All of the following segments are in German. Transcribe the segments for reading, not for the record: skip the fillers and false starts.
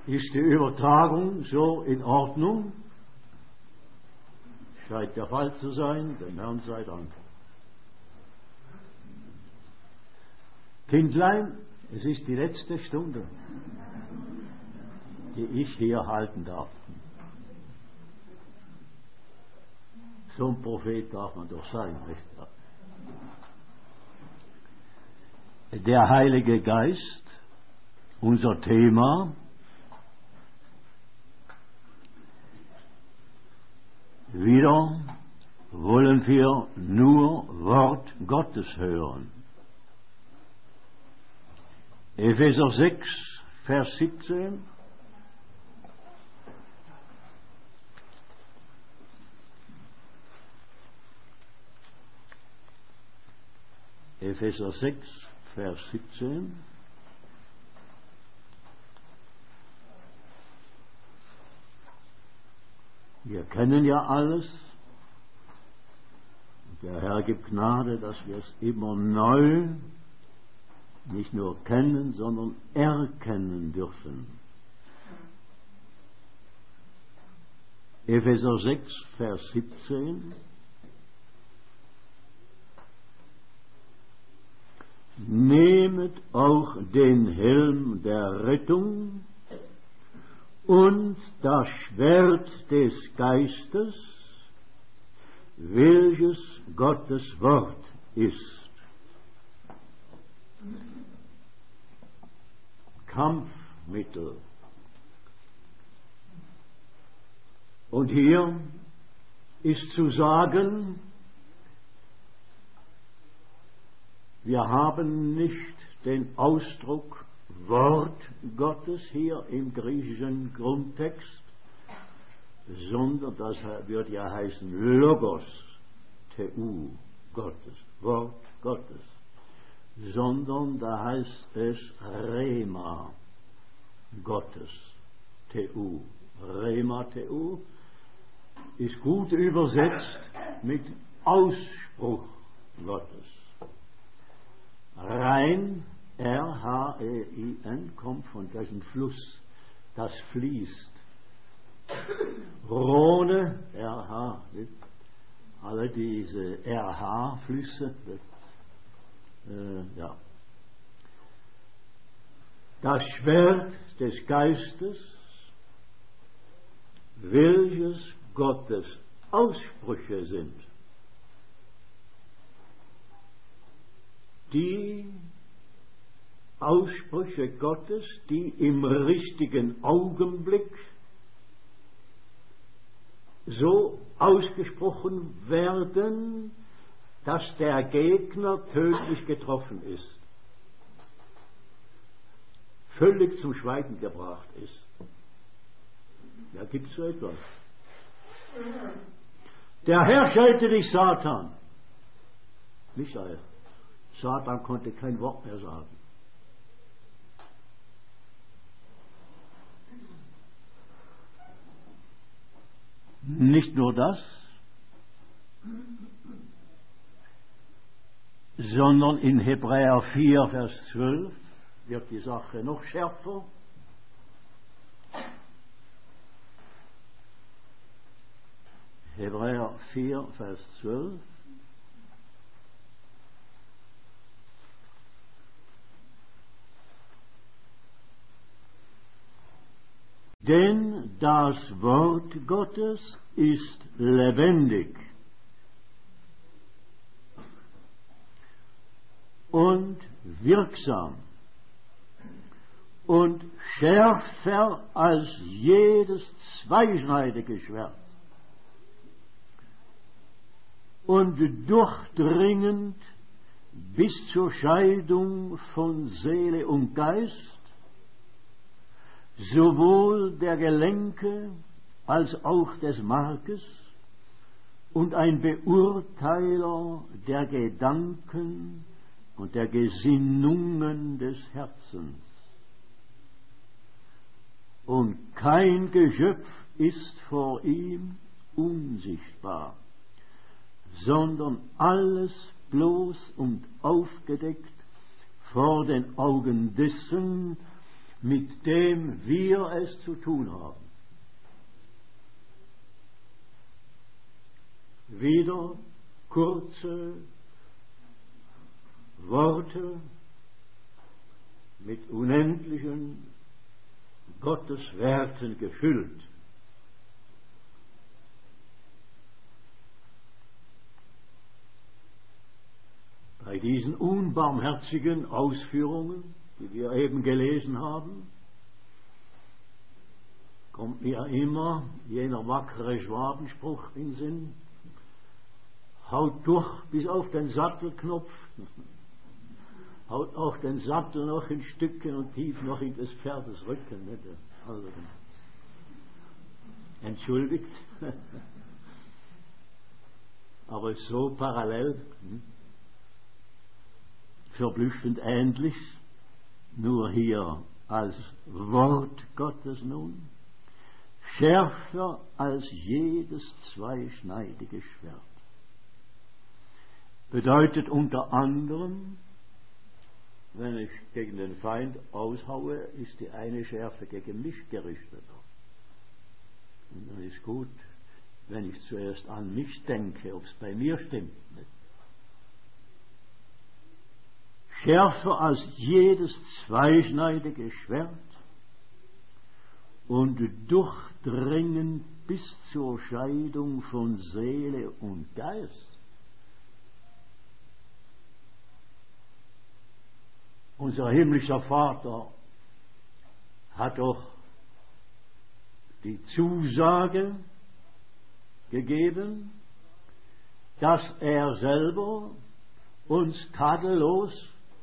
Ist die Übertragung so in Ordnung? Scheint der Fall zu sein, dem Herrn sei Dank. Kindlein, es ist die letzte Stunde, die ich hier halten darf. So ein Prophet darf man doch sein, nicht wahr? Der Heilige Geist, unser Thema. Wieder wollen wir nur Wort Gottes hören. Epheser 6, Vers 17. Epheser 6, Vers 17. Wir kennen ja alles. Der Herr gibt Gnade, dass wir es immer neu nicht nur kennen, sondern erkennen dürfen. Epheser 6, Vers 17. Nehmet auch den Helm der Rettung und das Schwert des Geistes, welches Gottes Wort ist. Kampfmittel. Und hier ist zu sagen, wir haben nicht den Ausdruck Wort Gottes hier im griechischen Grundtext, sondern das wird ja heißen Logos, Theou, Gottes, Wort Gottes, sondern da heißt es Rema Gottes, Theou. Rema Theou ist gut übersetzt mit Ausspruch Gottes. Rhein, R-H-E-I-N, kommt von diesem Fluss, das fließt. Rhone, R-H, alle diese R-H-Flüsse, ja. Das Schwert des Geistes, welches Gottes Aussprüche sind. Die Aussprüche Gottes, die im richtigen Augenblick so ausgesprochen werden, dass der Gegner tödlich getroffen ist, völlig zum Schweigen gebracht ist. Ja, gibt es so etwas? Der Herr schelte dich, Satan. Michael. Satan konnte kein Wort mehr sagen. Nicht nur das, sondern in Hebräer 4, Vers 12 wird die Sache noch schärfer. Hebräer 4, Vers 12. Denn das Wort Gottes ist lebendig und wirksam und schärfer als jedes zweischneidige Schwert und durchdringend bis zur Scheidung von Seele und Geist, sowohl der Gelenke als auch des Markes, und ein Beurteiler der Gedanken und der Gesinnungen des Herzens. Und kein Geschöpf ist vor ihm unsichtbar, sondern alles bloß und aufgedeckt vor den Augen dessen, mit dem wir es zu tun haben. Wieder kurze Worte mit unendlichen Gotteswerten gefüllt. Bei diesen unbarmherzigen Ausführungen, die wir eben gelesen haben, kommt mir immer jener wackere Schwabenspruch in den Sinn: Haut durch bis auf den Sattelknopf, haut auch den Sattel noch in Stücken und tief noch in des Pferdes Rücken. Nicht? Also, entschuldigt, aber so parallel, verblüffend ähnlich, nur hier als Wort Gottes nun, schärfer als jedes zweischneidige Schwert. Bedeutet unter anderem, wenn ich gegen den Feind aushaue, ist die eine Schärfe gegen mich gerichtet. Und dann ist gut, wenn ich zuerst an mich denke, ob es bei mir stimmt. Nicht? Schärfer als jedes zweischneidige Schwert und durchdringend bis zur Scheidung von Seele und Geist. Unser himmlischer Vater hat doch die Zusage gegeben, dass er selber uns tadellos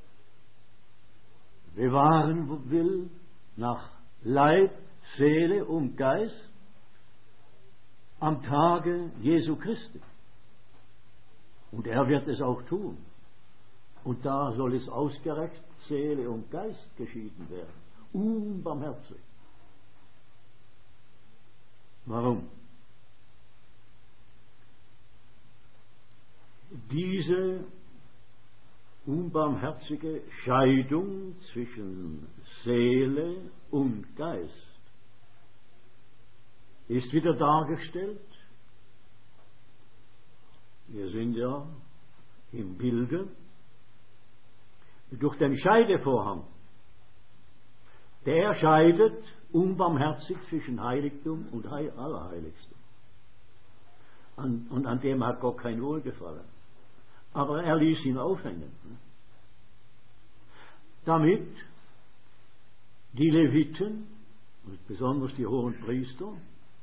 bewahren will nach Leib, Seele und Geist am Tage Jesu Christi. Und er wird es auch tun. Und da soll es ausgerecht Seele und Geist geschieden werden. Unbarmherzig. Warum? Diese unbarmherzige Scheidung zwischen Seele und Geist ist wieder dargestellt. Wir sind ja im Bilde durch den Scheidevorhang. Der scheidet unbarmherzig zwischen Heiligtum und Allerheiligstum. Und an dem hat Gott kein Wohlgefallen. Aber er ließ ihn aufhängen. Damit die Leviten, und besonders die hohen Priester,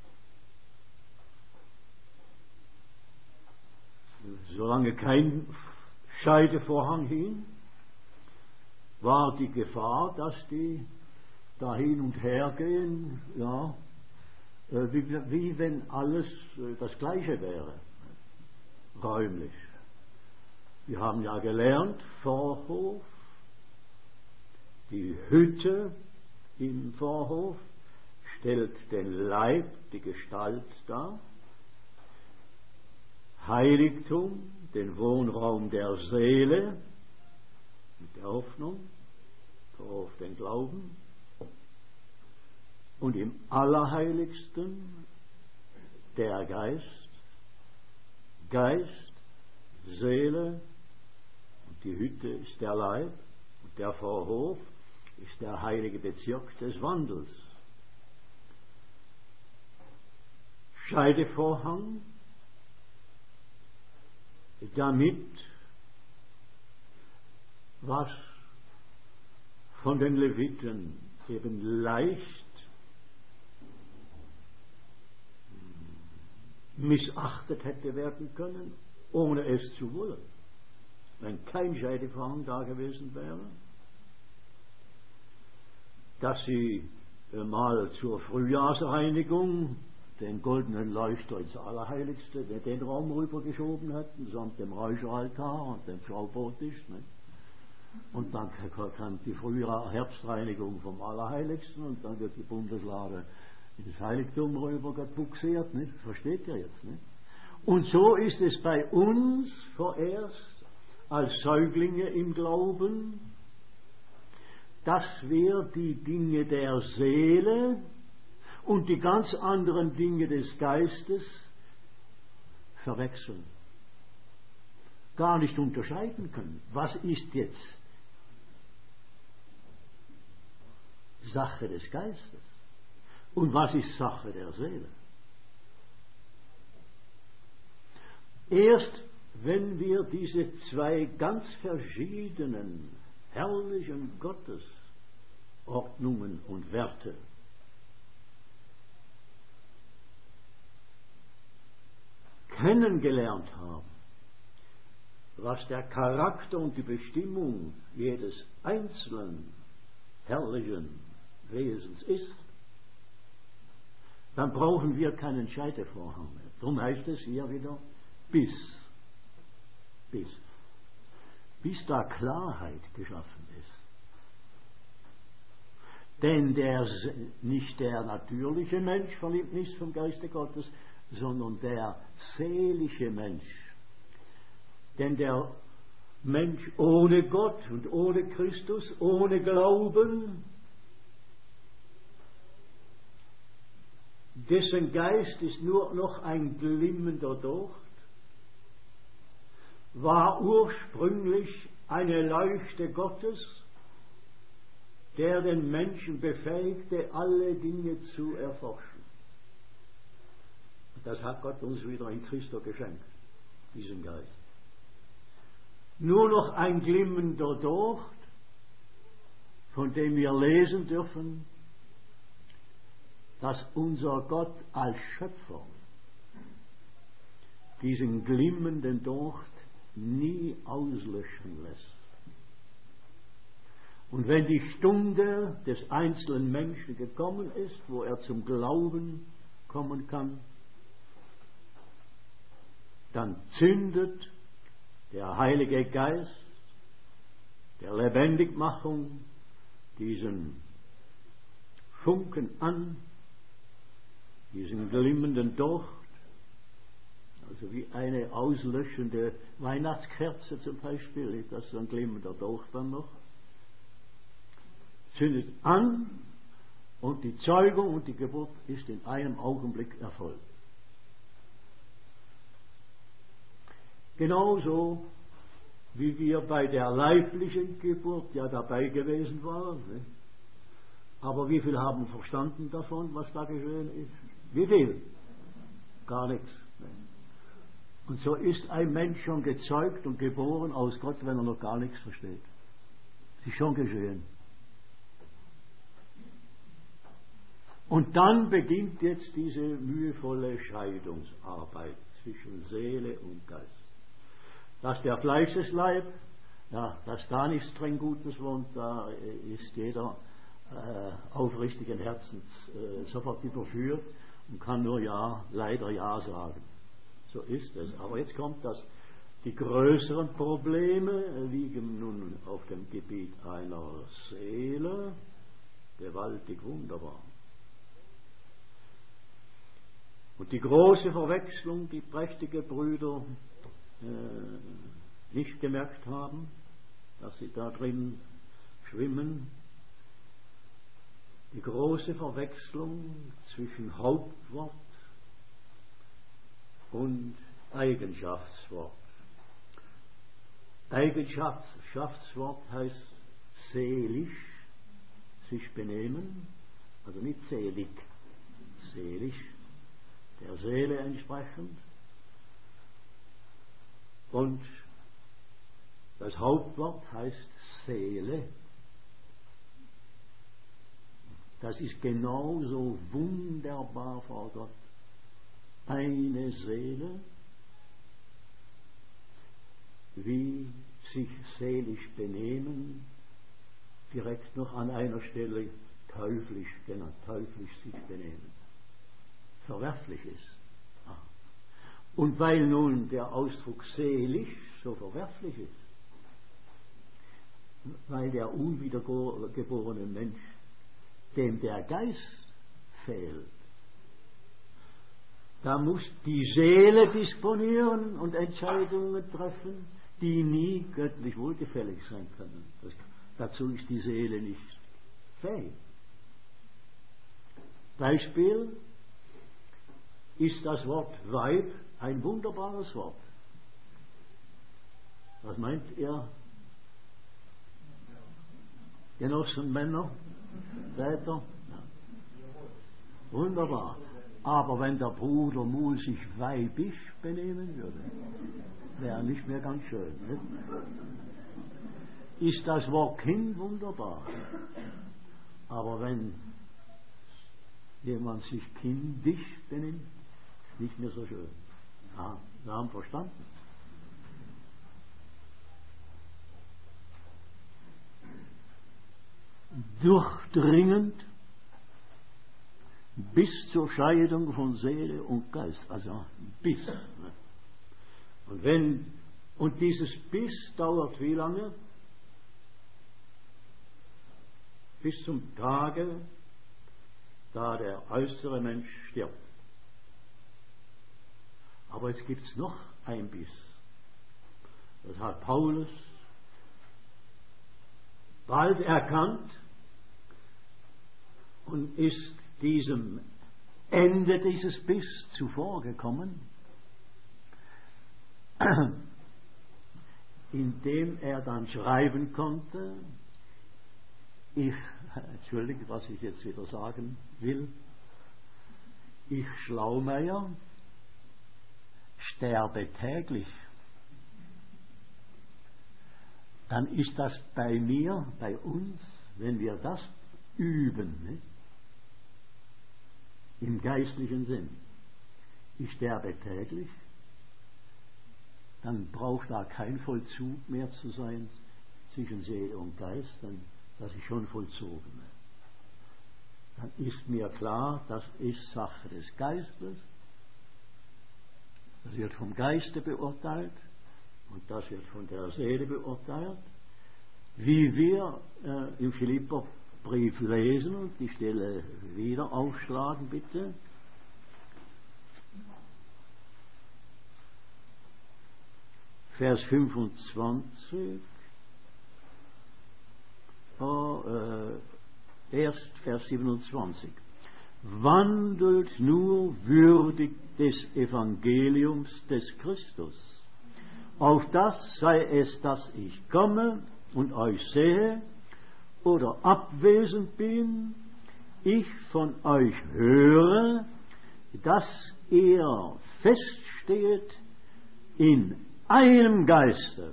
solange kein Scheidevorhang hing, war die Gefahr, dass die da hin und her gehen, ja, wie wenn alles das Gleiche wäre, räumlich. Wir haben ja gelernt, Vorhof, die Hütte im Vorhof stellt den Leib, die Gestalt dar, Heiligtum, den Wohnraum der Seele, mit der Hoffnung, auf den Glauben, und im Allerheiligsten der Geist, Seele, und die Hütte ist der Leib, und der Vorhof ist der heilige Bezirk des Wandels. Scheidevorhang, damit was von den Leviten eben leicht missachtet hätte werden können, ohne es zu wollen, wenn kein Scheidevorhang da gewesen wäre, dass sie mal zur Frühjahrsreinigung den goldenen Leuchter ins Allerheiligste, den Raum rübergeschoben hätten, samt dem Räucheraltar und dem Schaubotisch. Ne? Und dann kam die Herbstreinigung vom Allerheiligsten und dann wird die Bundeslade ins Heiligtum rüber gebuxiert. Nicht? Versteht ihr jetzt? Nicht? Und so ist es bei uns vorerst als Säuglinge im Glauben, dass wir die Dinge der Seele und die ganz anderen Dinge des Geistes verwechseln. Gar nicht unterscheiden können. Was ist jetzt Sache des Geistes und was ist Sache der Seele? Erst wenn wir diese zwei ganz verschiedenen, herrlichen Gottesordnungen und Werte kennengelernt haben, was der Charakter und die Bestimmung jedes einzelnen herrlichen Wesens ist, dann brauchen wir keinen Scheitevorhang mehr. Darum heißt es hier wieder, bis da Klarheit geschaffen ist. Denn nicht der natürliche Mensch verliebt nicht vom Geiste Gottes, sondern der seelische Mensch. Denn der Mensch ohne Gott und ohne Christus, ohne Glauben, dessen Geist ist nur noch ein glimmender Docht, war ursprünglich eine Leuchte Gottes, der den Menschen befähigte, alle Dinge zu erforschen. Das hat Gott uns wieder in Christus geschenkt, diesen Geist. Nur noch ein glimmender Docht, von dem wir lesen dürfen, dass unser Gott als Schöpfer diesen glimmenden Docht nie auslöschen lässt. Und wenn die Stunde des einzelnen Menschen gekommen ist, wo er zum Glauben kommen kann, dann zündet der Heilige Geist der Lebendigmachung diesen Funken an, diesen glimmenden Docht, also wie eine auslöschende Weihnachtskerze zum Beispiel, das ist so ein glimmender Docht dann noch, zündet an und die Zeugung und die Geburt ist in einem Augenblick erfolgt. Genauso wie wir bei der leiblichen Geburt ja dabei gewesen waren. Ne? Aber wie viel haben verstanden davon, was da geschehen ist? Wie viel? Gar nichts. Ne? Und so ist ein Mensch schon gezeugt und geboren aus Gott, wenn er noch gar nichts versteht. Es ist schon geschehen. Und dann beginnt jetzt diese mühevolle Scheidungsarbeit zwischen Seele und Geist. Dass der Fleischesleib, ja, dass da nichts drin Gutes wohnt, da ist jeder aufrichtigen Herzens sofort überführt und kann nur ja, leider ja sagen. So ist es. Aber jetzt kommt das, die größeren Probleme liegen nun auf dem Gebiet einer Seele, gewaltig wunderbar. Und die große Verwechslung, die prächtige Brüder nicht gemerkt haben, dass sie da drin schwimmen, die große Verwechslung zwischen Hauptwort und Eigenschaftswort. Eigenschaftswort heißt seelisch, sich benehmen, also nicht selig, seelisch, der Seele entsprechend. Und das Hauptwort heißt Seele. Das ist genauso wunderbar vor Gott. Eine Seele, wie sich seelisch benehmen, direkt noch an einer Stelle teuflisch genannt, teuflisch sich benehmen, verwerflich ist. Und weil nun der Ausdruck seelisch so verwerflich ist, weil der unwiedergeborene Mensch, dem der Geist fehlt, da muss die Seele disponieren und Entscheidungen treffen, die nie göttlich wohlgefällig sein können. Dazu ist die Seele nicht fähig. Beispiel ist das Wort Weib ein wunderbares Wort. Was meint ihr, Genossen, Männer, Väter? Ja. Wunderbar. Aber wenn der Bruder Muhl sich weibisch benehmen würde, wäre nicht mehr ganz schön. Nicht? Ist das Wort Kind wunderbar. Aber wenn jemand sich kindisch benimmt, nicht mehr so schön. Ja, wir haben verstanden. Durchdringend bis zur Scheidung von Seele und Geist. Also bis. Und dieses bis dauert wie lange? Bis zum Tage, da der äußere Mensch stirbt. Aber es gibt noch ein Biss. Das hat Paulus bald erkannt und ist diesem Ende dieses Biss zuvorgekommen, indem er dann schreiben konnte, entschuldige, was ich jetzt wieder sagen will, ich Schlaumeier sterbe täglich. Dann ist das bei mir, bei uns, wenn wir das üben, nicht? Im geistlichen Sinn. Ich sterbe täglich, dann braucht da kein Vollzug mehr zu sein zwischen Seele und Geist, dann das ist schon vollzogen. Dann ist mir klar, das ist Sache des Geistes, das wird vom Geiste beurteilt und das wird von der Seele beurteilt, wie wir im Philipperbrief lesen, und die Stelle wieder aufschlagen bitte. Vers 25, erst Vers 27. Wandelt nur würdig des Evangeliums des Christus, auf das sei es, dass ich komme und euch sehe oder abwesend bin, ich von euch höre, dass ihr feststeht in einem Geiste,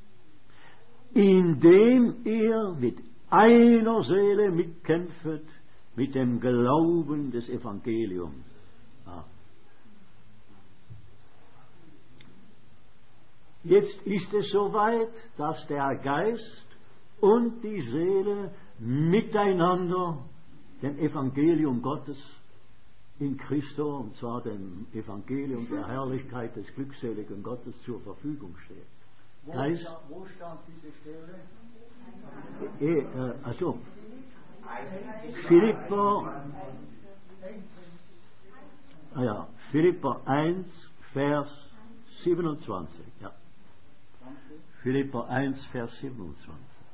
indem ihr mit einer Seele mitkämpft mit dem Glauben des Evangeliums. Ja. Jetzt ist es soweit, dass der Geist und die Seele miteinander dem Evangelium Gottes in Christo, und zwar dem Evangelium der Herrlichkeit des glückseligen Gottes, zur Verfügung steht. Wo stand diese Stelle? Also Philipper 1, Vers 27. Ja. Philipper 1, Vers 27.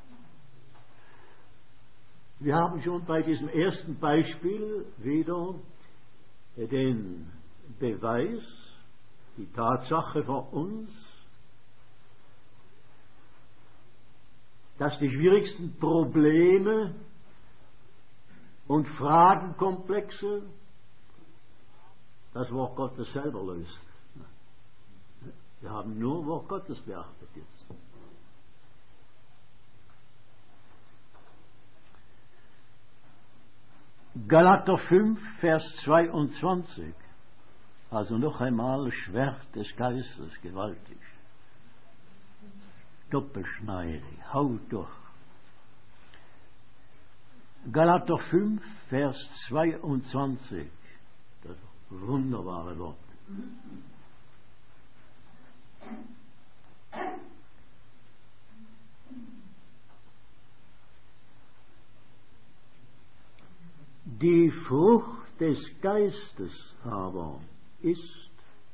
Wir haben schon bei diesem ersten Beispiel wieder den Beweis, die Tatsache vor uns, dass die schwierigsten Probleme und Fragenkomplexe das Wort Gottes selber löst. Wir haben nur Wort Gottes beachtet jetzt. Galater 5, Vers 22. Also noch einmal Schwert des Geistes, gewaltig. Doppelschneidig, haut durch. Galater 5, Vers 22. Das wunderbare Wort. Die Frucht des Geistes aber ist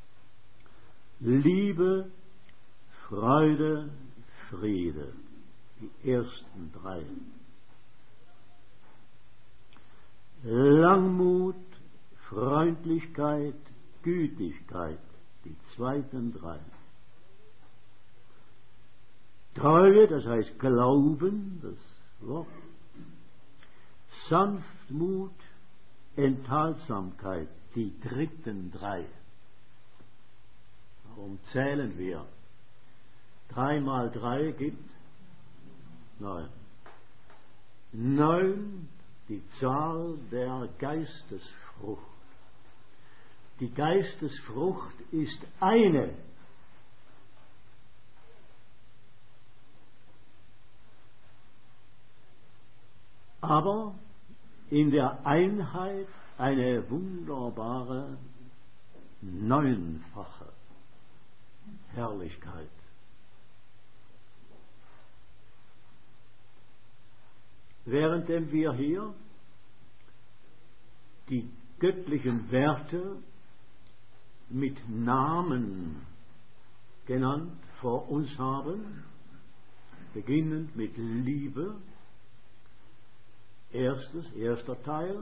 Liebe, Freude, Friede. Die ersten drei. Langmut, Freundlichkeit, Gütigkeit, die zweiten drei. Treue, das heißt Glauben, das Wort. Sanftmut, Enthaltsamkeit, die dritten drei. Warum zählen wir? 3 mal 3 gibt 9. 9, die Zahl der Geistesfrucht. Die Geistesfrucht ist eine. Aber in der Einheit eine wunderbare, neunfache Herrlichkeit. Währenddem wir hier die göttlichen Werte mit Namen genannt vor uns haben, beginnend mit Liebe, erster Teil,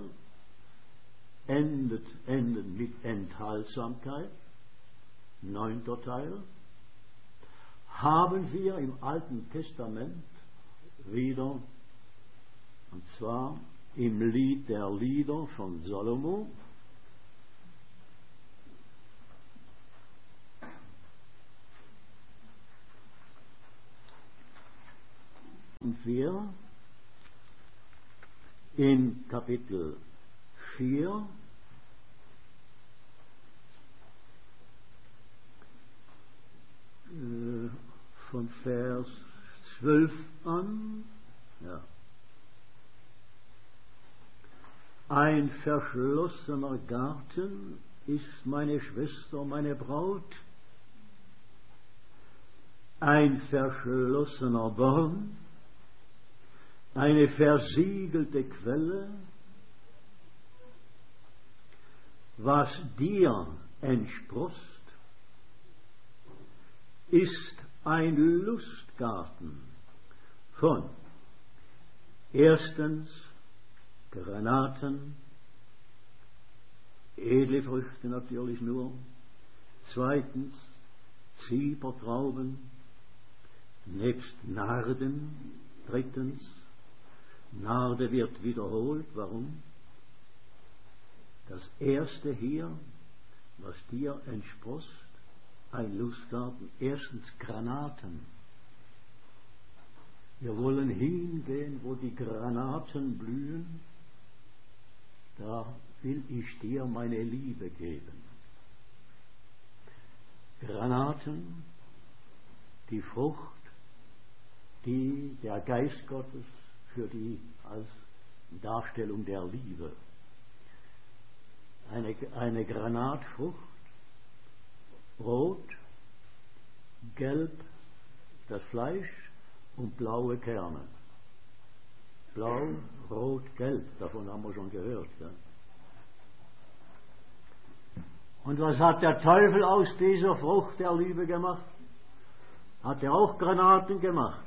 enden mit Enthaltsamkeit, 9. Teil, haben wir im Alten Testament wieder, und zwar im Lied der Lieder von Salomo, und wir in Kapitel 4 von Vers 12 an, ja. Ein verschlossener Garten ist meine Schwester, meine Braut, ein verschlossener Baum, eine versiegelte Quelle, was dir entsproßt, ist ein Lustgarten von erstens Granaten, edle Früchte natürlich nur, zweitens Zypertrauben, nebst Narden, drittens Narde wird wiederholt. Warum? Das erste hier, was dir entsproßt, ein Lustgarten, erstens Granaten. Wir wollen hingehen, wo die Granaten blühen, da will ich dir meine Liebe geben. Granaten, die Frucht, die der Geist Gottes für die als Darstellung der Liebe. Eine Granatfrucht, rot, gelb das Fleisch und blaue Kerne. Blau, rot, gelb, davon haben wir schon gehört. Ja. Und was hat der Teufel aus dieser Frucht der Liebe gemacht? Hat er auch Granaten gemacht?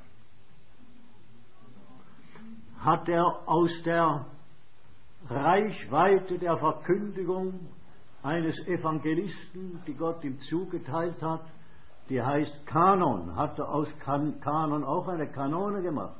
Hat er aus der Reichweite der Verkündigung eines Evangelisten, die Gott ihm zugeteilt hat, die heißt Kanon, hat er aus Kanon auch eine Kanone gemacht?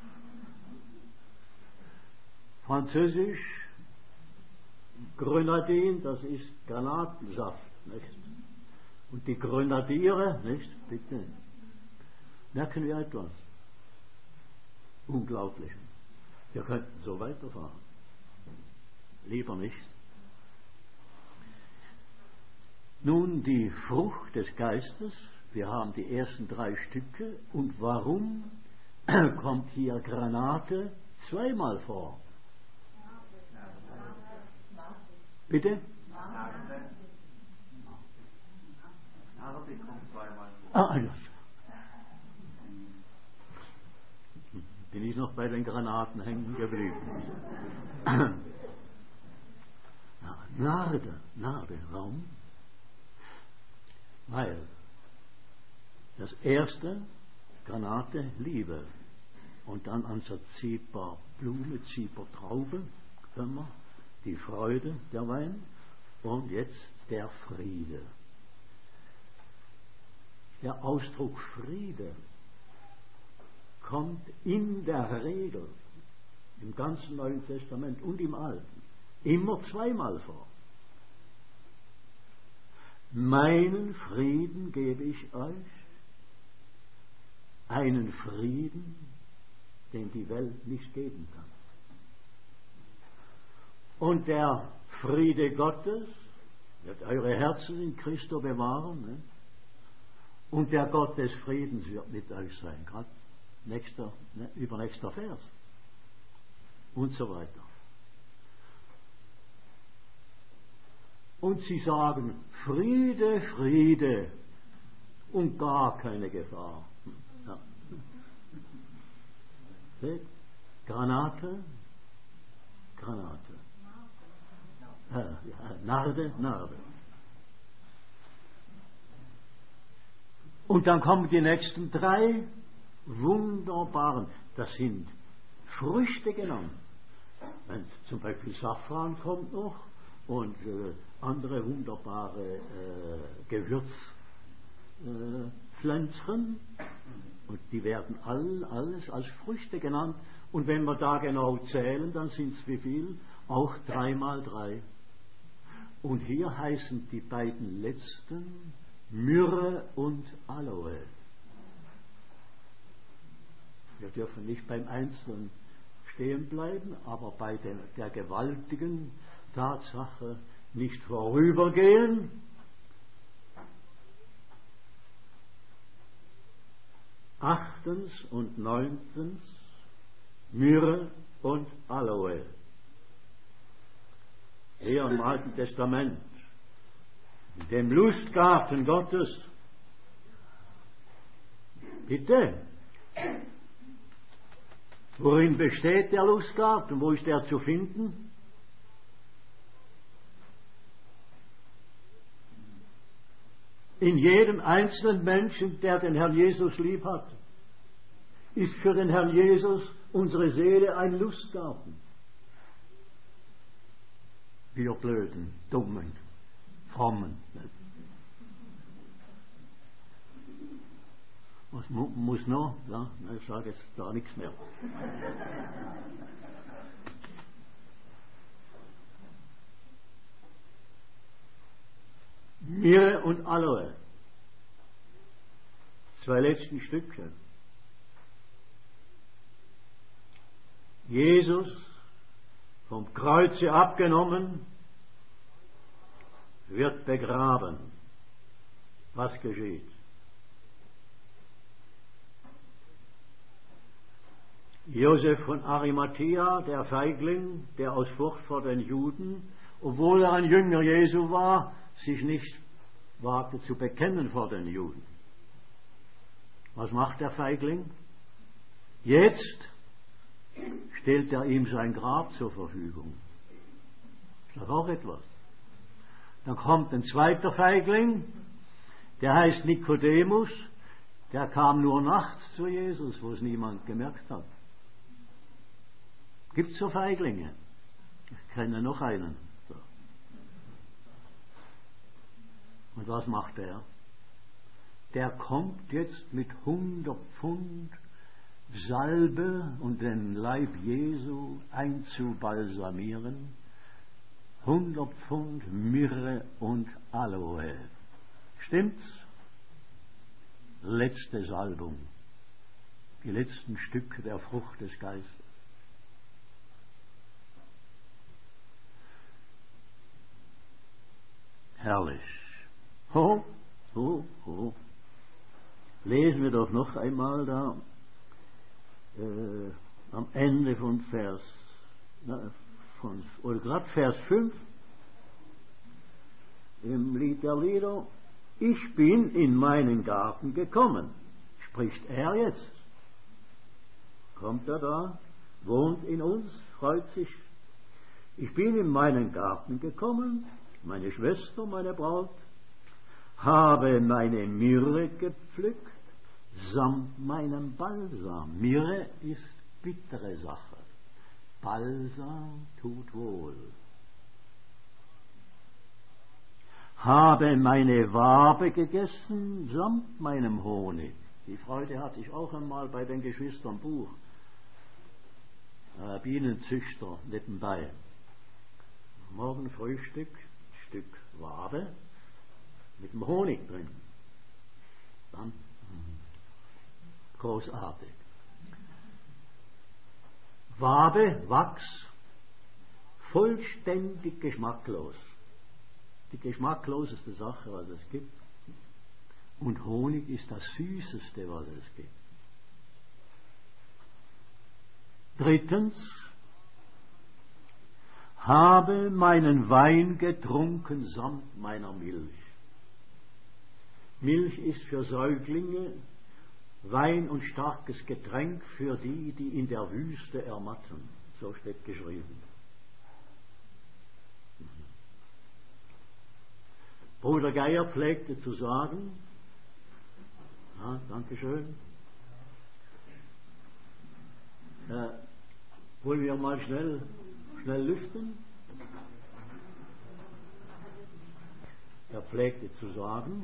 Französisch Grenadine, das ist Granatensaft, nicht? Und die Grenadiere, nicht? Bitte. Merken wir etwas? Unglaublich. Wir könnten so weiterfahren. Lieber nicht. Nun die Frucht des Geistes. Wir haben die ersten 3 Stücke. Und warum kommt hier Granate zweimal vor? Bitte? Narbe kommt zweimal vor. Ah, ja. Bin ich noch bei den Granaten hängen geblieben. Narde, warum? Weil das erste, Granate, Liebe. Und dann anstatt Zyperblume, Zypertraube, die Freude, der Wein, und jetzt der Friede. Der Ausdruck Friede kommt in der Regel im ganzen Neuen Testament und im Alten immer zweimal vor. Meinen Frieden gebe ich euch, einen Frieden, den die Welt nicht geben kann. Und der Friede Gottes wird eure Herzen in Christo bewahren, ne? Und der Gott des Friedens wird mit euch sein. Gerade übernächster Vers. Und so weiter. Und sie sagen, Friede, Friede und gar keine Gefahr. Ja. Seht? Granate, Granate. Narbe, Narbe. Und dann kommen die nächsten drei wunderbaren, das sind Früchte genannt. Wenn zum Beispiel Safran kommt noch und andere wunderbare Gewürzpflänzchen, und die werden alles als Früchte genannt. Und wenn wir da genau zählen, dann sind es wie viel? Auch 3 mal 3. Und hier heißen die beiden letzten Myrrhe und Aloe. Wir dürfen nicht beim Einzelnen stehen bleiben, aber bei der gewaltigen Tatsache nicht vorübergehen. Achtens und neuntens Myrrhe und Aloe. Hier im Alten Testament, dem Lustgarten Gottes. Bitte. Worin besteht der Lustgarten? Wo ist der zu finden? In jedem einzelnen Menschen, der den Herrn Jesus lieb hat, ist für den Herrn Jesus unsere Seele ein Lustgarten. Wir blöden, dummen, frommen. Was muss noch? Ja, ich sage jetzt da nichts mehr. Myrrhe und Aloe. 2 letzten Stückchen. Jesus vom Kreuze abgenommen, wird begraben. Was geschieht? Josef von Arimathea, der Feigling, der aus Furcht vor den Juden, obwohl er ein Jünger Jesu war, sich nicht wagte zu bekennen vor den Juden. Was macht der Feigling? Jetzt stellt er ihm sein Grab zur Verfügung. Ist doch auch etwas. Dann kommt ein zweiter Feigling, der heißt Nikodemus, der kam nur nachts zu Jesus, wo es niemand gemerkt hat. Gibt es so Feiglinge? Ich kenne noch einen. So. Und was macht er? Der kommt jetzt mit 100 Pfund Salbe und den Leib Jesu einzubalsamieren. 100 Pfund Myrrhe und Aloe. Stimmt's? Letzte Salbung. Die letzten Stücke der Frucht des Geistes. Herrlich. Ho, ho, ho. Lesen wir doch noch einmal da am Ende von oder gerade Vers 5 im Lied der Lieder. Ich bin in meinen Garten gekommen. Spricht er jetzt? Kommt er da? Wohnt in uns? Freut sich? Ich bin in meinen Garten gekommen, meine Schwester, meine Braut, habe meine Myrrhe gepflückt, samt meinem Balsam. Myrrhe ist bittere Sache. Balsam tut wohl. habe meine Wabe gegessen samt meinem Honig. Die Freude hatte ich auch einmal bei den Geschwistern Buch. Bienenzüchter nebenbei. Morgen Frühstück, Stück Wabe mit dem Honig drin. Dann großartig. Wabe, Wachs, vollständig geschmacklos. Die geschmackloseste Sache, was es gibt. Und Honig ist das Süßeste, was es gibt. Drittens, habe meinen Wein getrunken samt meiner Milch. Milch ist für Säuglinge Wein und starkes Getränk für die, die in der Wüste ermatten. So steht geschrieben. Bruder Geier pflegte zu sagen, Dankeschön, wollen wir mal schnell lüften? Er pflegte zu sagen,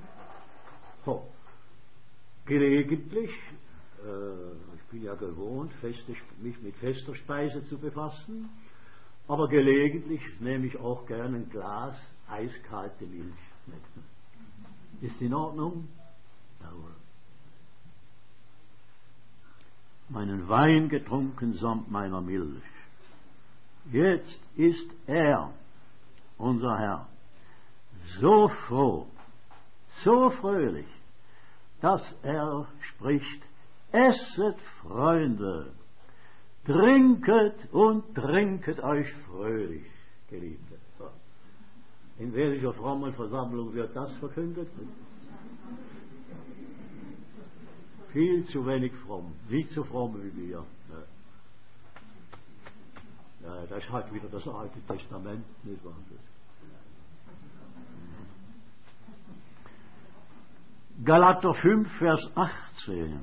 gelegentlich, ich bin ja gewohnt, mich mit fester Speise zu befassen, aber gelegentlich nehme ich auch gerne ein Glas eiskalte Milch mit. Ist in Ordnung? Jawohl. Meinen Wein getrunken samt meiner Milch. Jetzt ist er, unser Herr, so froh, so fröhlich, dass er spricht, esset, Freunde, trinket und trinket euch fröhlich, Geliebte. In welcher frommen Versammlung wird das verkündet? Viel zu wenig fromm, nicht so fromm wie wir. Ja, das ist halt wieder das Alte Testament, nicht wahr? Galater 5, Vers 18.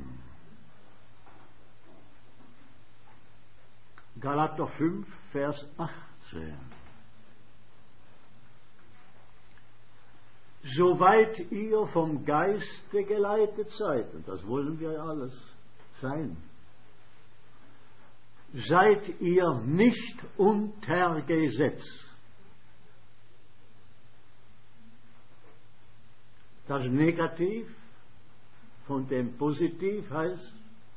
Galater 5, Vers 18. Soweit ihr vom Geiste geleitet seid, und das wollen wir alles sein, seid ihr nicht unter Gesetz. Das Negativ von dem Positiv heißt,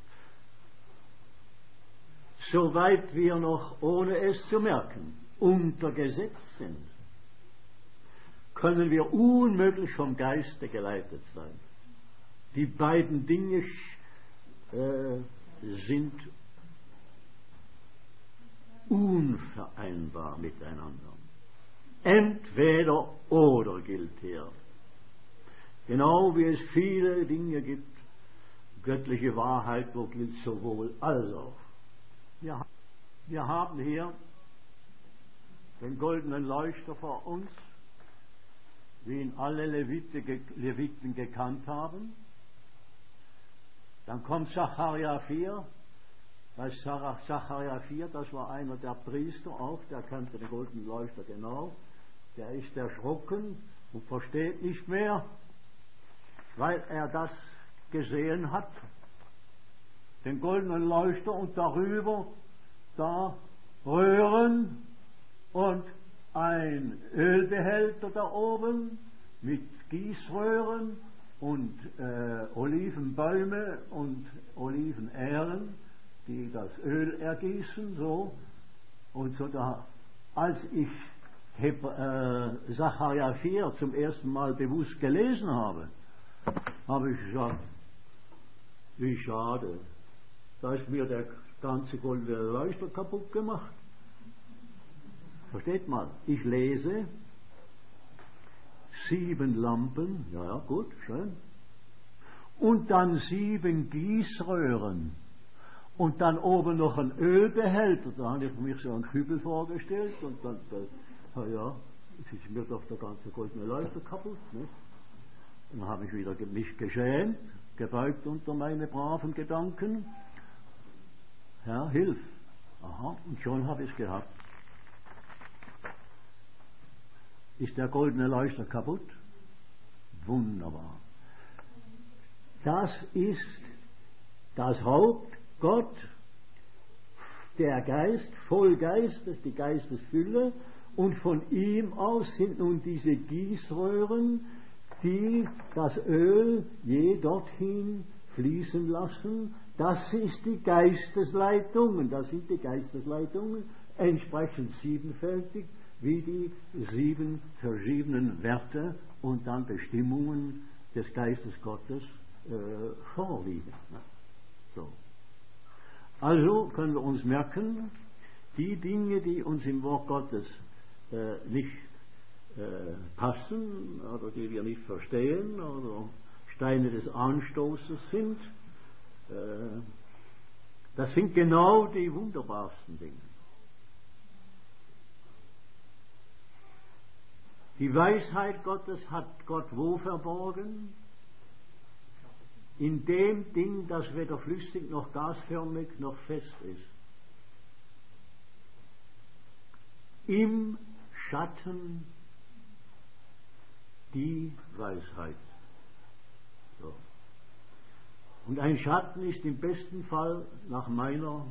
soweit wir noch, ohne es zu merken, unter Gesetz sind, können wir unmöglich vom Geiste geleitet sein. Die beiden Dinge sind unvereinbar miteinander. Entweder oder gilt hier. Genau wie es viele Dinge gibt, göttliche Wahrheit, wo gilt sowohl als auch. Wir haben hier den goldenen Leuchter vor uns, wie ihn alle Leviten gekannt haben. Dann kommt Sacharja 4. Bei Sacharja 4, das war einer der Priester auch, der kannte den goldenen Leuchter genau. Der ist erschrocken und versteht nicht mehr, weil er das gesehen hat. Den goldenen Leuchter und darüber da Röhren und ein Ölbehälter da oben mit Gießröhren und Olivenbäume und Olivenähren, die das Öl ergießen, so. Und so da, als ich Sacharja 4 zum ersten Mal bewusst gelesen habe, habe ich gesagt, wie schade, da ist mir der ganze goldene Leuchter kaputt gemacht. Versteht mal, ich lese 7 Lampen, ja gut, schön, und dann 7 Gießröhren und dann oben noch ein Ölbehälter. Da habe ich mir so einen Kübel vorgestellt und dann, jetzt ist mir doch der ganze goldene Leuchter kaputt. Nicht? Dann habe ich wieder mich geschämt, gebeugt unter meine braven Gedanken. Herr, hilf. Aha, und schon habe ich es gehabt. Ist der goldene Leuchter kaputt? Wunderbar. Das ist das Haupt, Gott, der Geist, voll Geistes, die Geistesfülle, und von ihm aus sind nun diese Gießröhren, die das Öl je dorthin fließen lassen. Das ist die Geistesleitung, das sind die Geistesleitungen, entsprechend siebenfältig, wie die 7 verschiedenen Werte und dann Bestimmungen des Geistes Gottes vorliegen. So. Also können wir uns merken, die Dinge, die uns im Wort Gottes nicht passen oder die wir nicht verstehen oder Steine des Anstoßes sind, das sind genau die wunderbarsten Dinge. Die Weisheit Gottes hat Gott wo verborgen? In dem Ding, das weder flüssig noch gasförmig noch fest ist. Im Schatten die Weisheit. So. Und ein Schatten ist im besten Fall nach meiner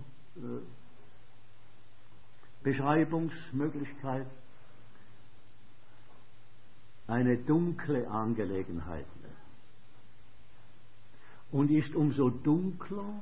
Beschreibungsmöglichkeit eine dunkle Angelegenheit. Und ist umso dunkler,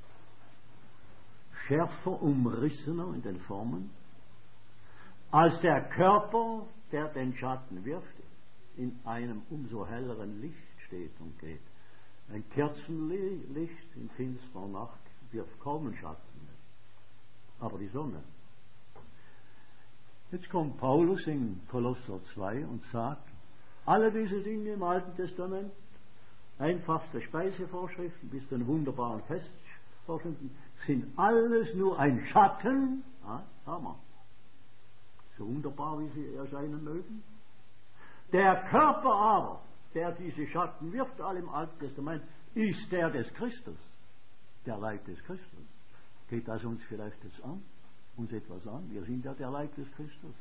schärfer umrissener in den Formen, als der Körper, der den Schatten wirft, in einem umso helleren Licht steht und geht. Ein Kerzenlicht in finsterer Nacht wirft kaum einen Schatten, aber die Sonne. Jetzt kommt Paulus in Kolosser 2 und sagt, alle diese Dinge im Alten Testament, einfachste Speisevorschriften bis zu den wunderbaren Festvorschriften, sind alles nur ein Schatten, Hammer, so wunderbar wie sie erscheinen mögen. Der Körper aber, der diese Schatten wirft, all im Alten Testament, ist der des Christus, der Leib des Christus. Geht das uns vielleicht jetzt an? Uns etwas an? Wir sind ja der Leib des Christus.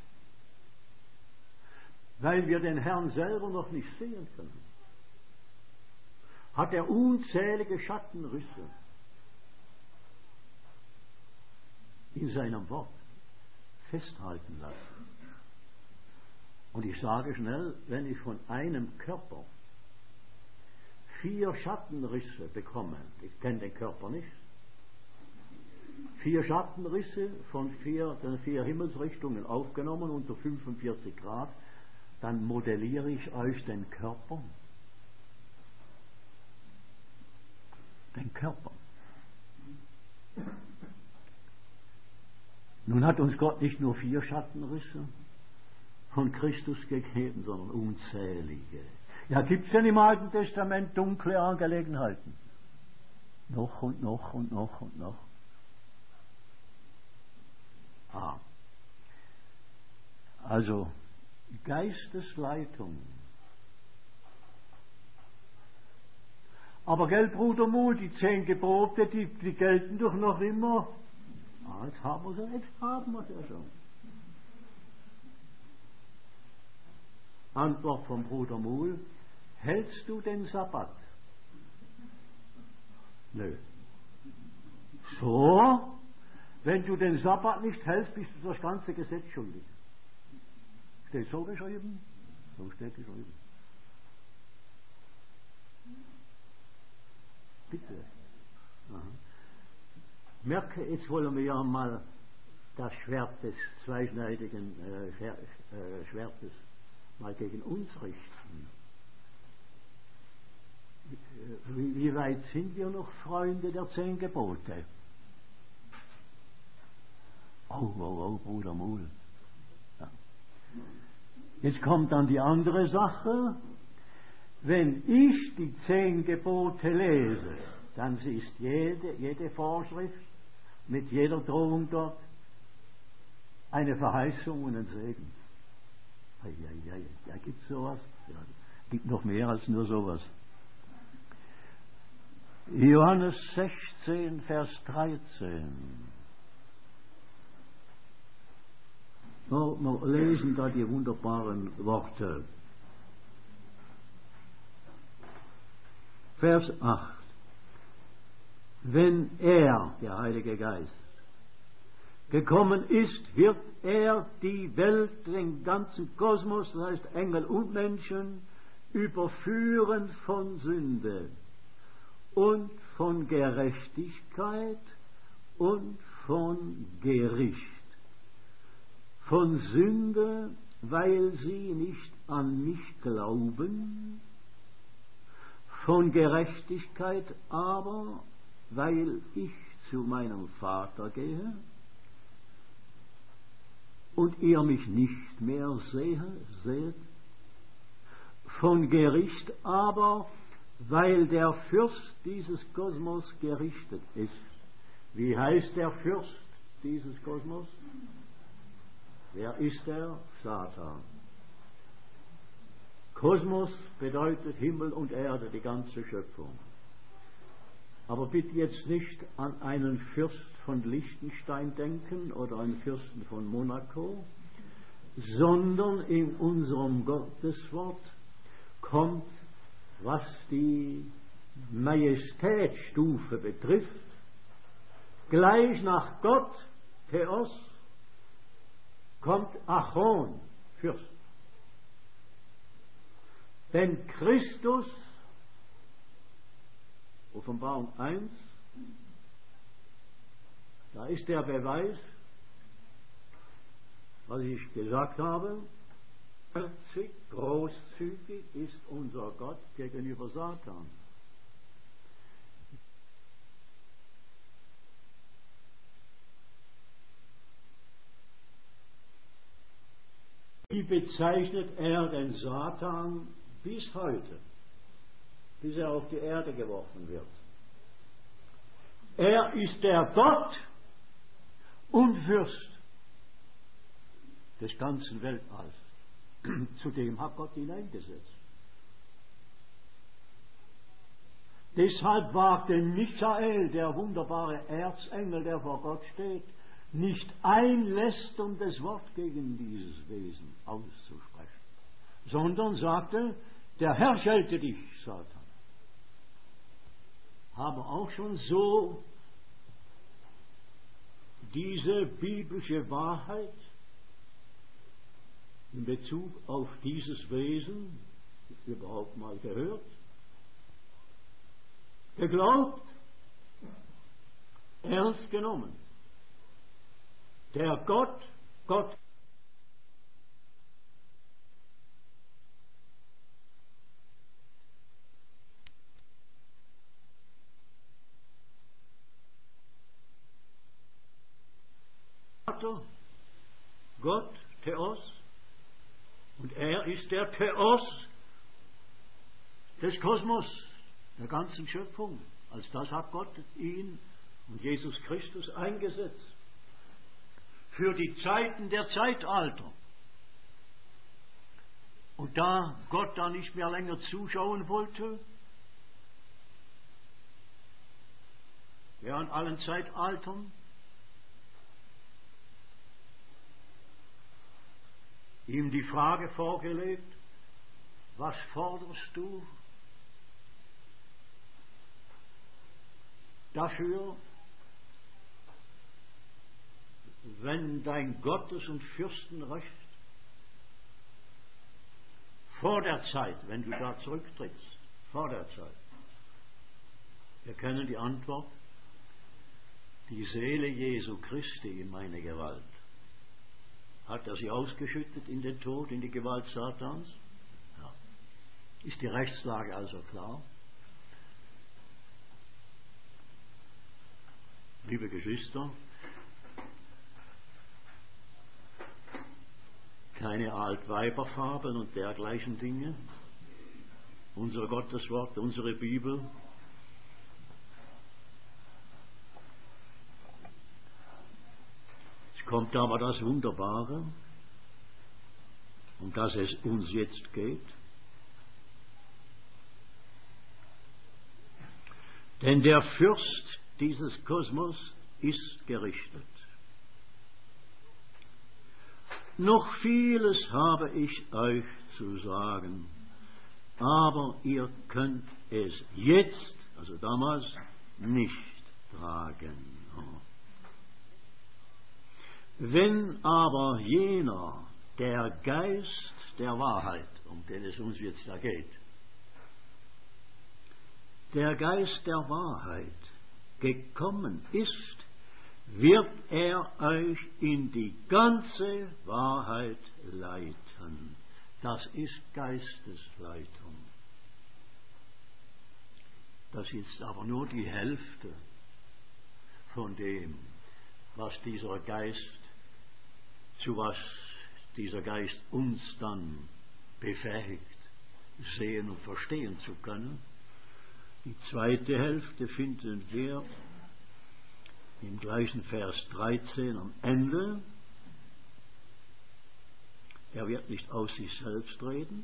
Weil wir den Herrn selber noch nicht sehen können, hat er unzählige Schattenrisse in seinem Wort festhalten lassen. Und ich sage schnell, wenn ich von einem Körper 4 Schattenrisse bekomme, ich kenne den Körper nicht, 4 Schattenrisse von den 4 Himmelsrichtungen aufgenommen unter 45 Grad, dann modelliere ich euch den Körper. Den Körper. Nun hat uns Gott nicht nur 4 Schattenrisse von Christus gegeben, sondern unzählige. Ja, gibt es denn im Alten Testament dunkle Angelegenheiten? Noch und noch und noch und noch. Also Geistesleitung. Aber gell, Bruder Muhl, die 10 Gebote, die gelten doch noch immer. Jetzt haben wir sie ja schon. Antwort vom Bruder Muhl: Hältst du den Sabbat? Nö. So? Wenn du den Sabbat nicht hältst, bist du das ganze Gesetz schuldig. Steht so geschrieben? So steht geschrieben. Bitte. Aha. Merke, jetzt wollen wir ja mal das Schwert des zweischneidigen Schwertes mal gegen uns richten. Wie weit sind wir noch Freunde der 10 Gebote? Oh, Bruder Muhl. Ja. Jetzt kommt dann die andere Sache. Wenn ich die 10 Gebote lese, dann ist jede Vorschrift mit jeder Drohung dort eine Verheißung und ein Segen. Ja, gibt es sowas? Ja, gibt noch mehr als nur sowas. Johannes 16, Vers 13. Wir lesen da die wunderbaren Worte. Vers 8. Wenn er, der Heilige Geist, gekommen ist, wird er die Welt, den ganzen Kosmos, das heißt Engel und Menschen, überführen von Sünde und von Gerechtigkeit und von Gericht. Von Sünde, weil sie nicht an mich glauben, von Gerechtigkeit aber, weil ich zu meinem Vater gehe und ihr mich nicht mehr seht, von Gericht aber, weil der Fürst dieses Kosmos gerichtet ist. Wie heißt der Fürst dieses Kosmos? Wer ist er? Satan. Kosmos bedeutet Himmel und Erde, die ganze Schöpfung. Aber bitte jetzt nicht an einen Fürst von Liechtenstein denken oder einen Fürsten von Monaco, sondern in unserem Gotteswort kommt, was die Majestätsstufe betrifft, gleich nach Gott, Theos, kommt Achon, Fürst. Denn Christus, Offenbarung 1, da ist der Beweis, was ich gesagt habe, großzügig ist unser Gott gegenüber Satan. Wie bezeichnet er den Satan bis heute, bis er auf die Erde geworfen wird? Er ist der Gott und Fürst des ganzen Weltalls. Zudem hat Gott ihn eingesetzt. Deshalb wagte Michael, der wunderbare Erzengel, der vor Gott steht, nicht ein lästerndes Wort gegen dieses Wesen auszusprechen, sondern sagte, der Herr schelte dich, Satan. Haben auch schon so diese biblische Wahrheit in Bezug auf dieses Wesen überhaupt mal gehört, geglaubt, ernst genommen. Der Gott Gott, Theos, und er ist der Theos des Kosmos, der ganzen Schöpfung. Als das hat Gott ihn und Jesus Christus eingesetzt. Für die Zeiten der Zeitalter. Und da Gott da nicht mehr länger zuschauen wollte, während allen Zeitaltern, ihm die Frage vorgelegt, was forderst du dafür, wenn dein Gottes- und Fürstenrecht vor der Zeit, wenn du da zurücktrittst, vor der Zeit, wir kennen die Antwort, die Seele Jesu Christi in meine Gewalt. Hat er sie ausgeschüttet in den Tod, in die Gewalt Satans? Ja. Ist die Rechtslage also klar? Liebe Geschwister, keine Altweiberfabeln und dergleichen Dinge. Unser Gotteswort, unsere Bibel. Es kommt aber das Wunderbare, um das es uns jetzt geht. Denn der Fürst dieses Kosmos ist gerichtet. Noch vieles habe ich euch zu sagen, aber ihr könnt es jetzt, also damals, nicht tragen. Wenn aber jener, der Geist der Wahrheit, um den es uns jetzt da geht, der Geist der Wahrheit gekommen ist, wird er euch in die ganze Wahrheit leiten. Das ist Geistesleitung. Das ist aber nur die Hälfte von dem, was dieser Geist, zu was dieser Geist uns dann befähigt, sehen und verstehen zu können. Die zweite Hälfte finden wir im gleichen Vers 13 am Ende. Er wird nicht aus sich selbst reden.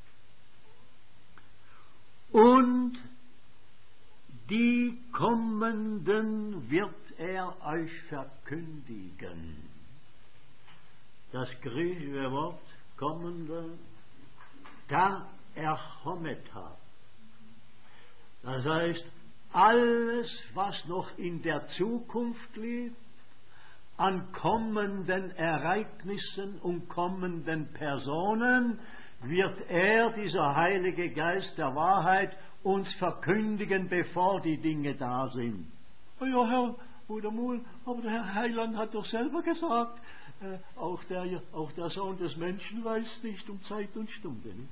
Und die Kommenden wird er euch verkündigen. Das griechische Wort Kommende, ta erchometa. Das heißt, alles, was noch in der Zukunft liegt, an kommenden Ereignissen und kommenden Personen, wird er, dieser Heilige Geist der Wahrheit, uns verkündigen, bevor die Dinge da sind. Oh ja, Herr Bruder Muhl, aber der Herr Heiland hat doch selber gesagt, auch der Sohn des Menschen weiß nicht um Zeit und Stunde. Nicht?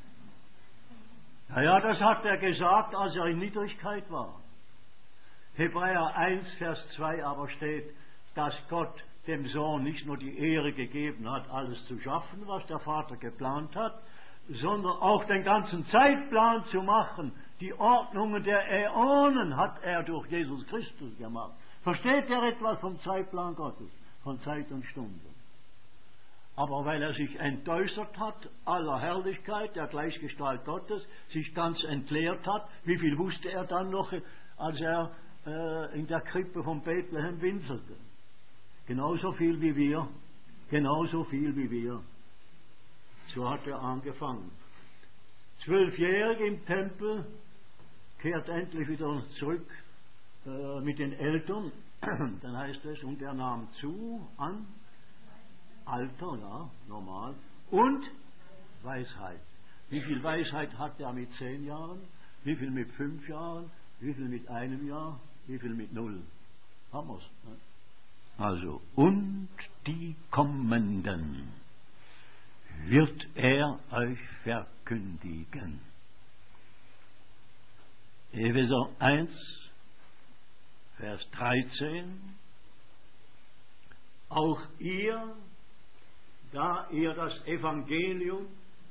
Ja, das hat er gesagt, als er in Niedrigkeit war. Hebräer 1, Vers 2 aber steht, dass Gott dem Sohn nicht nur die Ehre gegeben hat, alles zu schaffen, was der Vater geplant hat, sondern auch den ganzen Zeitplan zu machen. Die Ordnungen der Äonen hat er durch Jesus Christus gemacht. Versteht er etwas vom Zeitplan Gottes, von Zeit und Stunde? Aber weil er sich entäußert hat, aller Herrlichkeit, der Gleichgestalt Gottes, sich ganz entleert hat, wie viel wusste er dann noch, als er in der Krippe von Bethlehem winselte? Genauso viel wie wir. Genauso viel wie wir. So hat er angefangen. 12-jährig im Tempel, kehrt endlich wieder zurück mit den Eltern. Dann heißt es, und er nahm zu an Alter, ja, normal, und Weisheit. Wie viel Weisheit hat er mit 10 Jahren? Wie viel mit 5 Jahren? Wie viel mit 1 Jahr? Wie viel mit 0? Haben wir's. Ne? Also, und die Kommenden wird er euch verkündigen. Epheser 1, Vers 13. Auch ihr, da ihr das Evangelium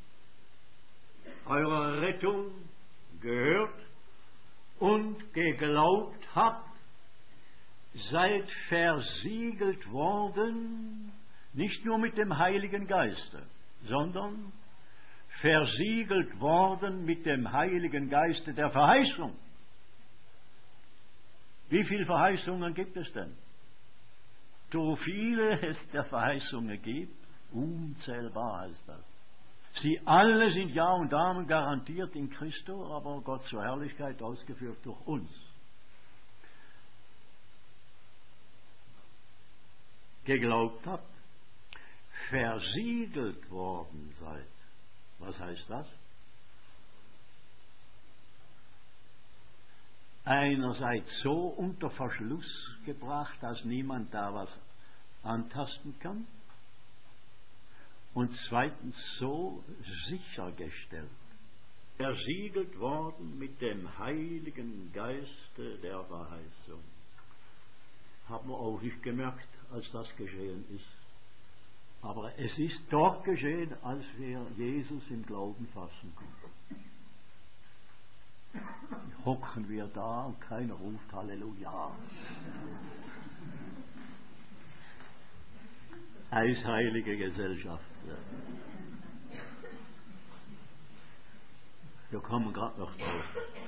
eurer Rettung gehört und geglaubt habt, seid versiegelt worden, nicht nur mit dem Heiligen Geiste, sondern versiegelt worden mit dem Heiligen Geiste der Verheißung. Wie viele Verheißungen gibt es denn? So viele es der Verheißungen gibt, unzählbar heißt das. Sie alle sind Ja und Amen garantiert in Christo, aber Gott zur Herrlichkeit ausgeführt durch uns. Geglaubt habt, versiegelt worden seid. Was heißt das? Einerseits so unter Verschluss gebracht, dass niemand da was antasten kann. Und zweitens so sichergestellt. Versiegelt worden mit dem Heiligen Geiste der Verheißung. Haben wir auch nicht gemerkt, als das geschehen ist. Aber es ist doch geschehen, als wir Jesus im Glauben fassen konnten. Hocken wir da und keiner ruft Halleluja. Heilige Gesellschaft. Wir kommen gerade noch drauf.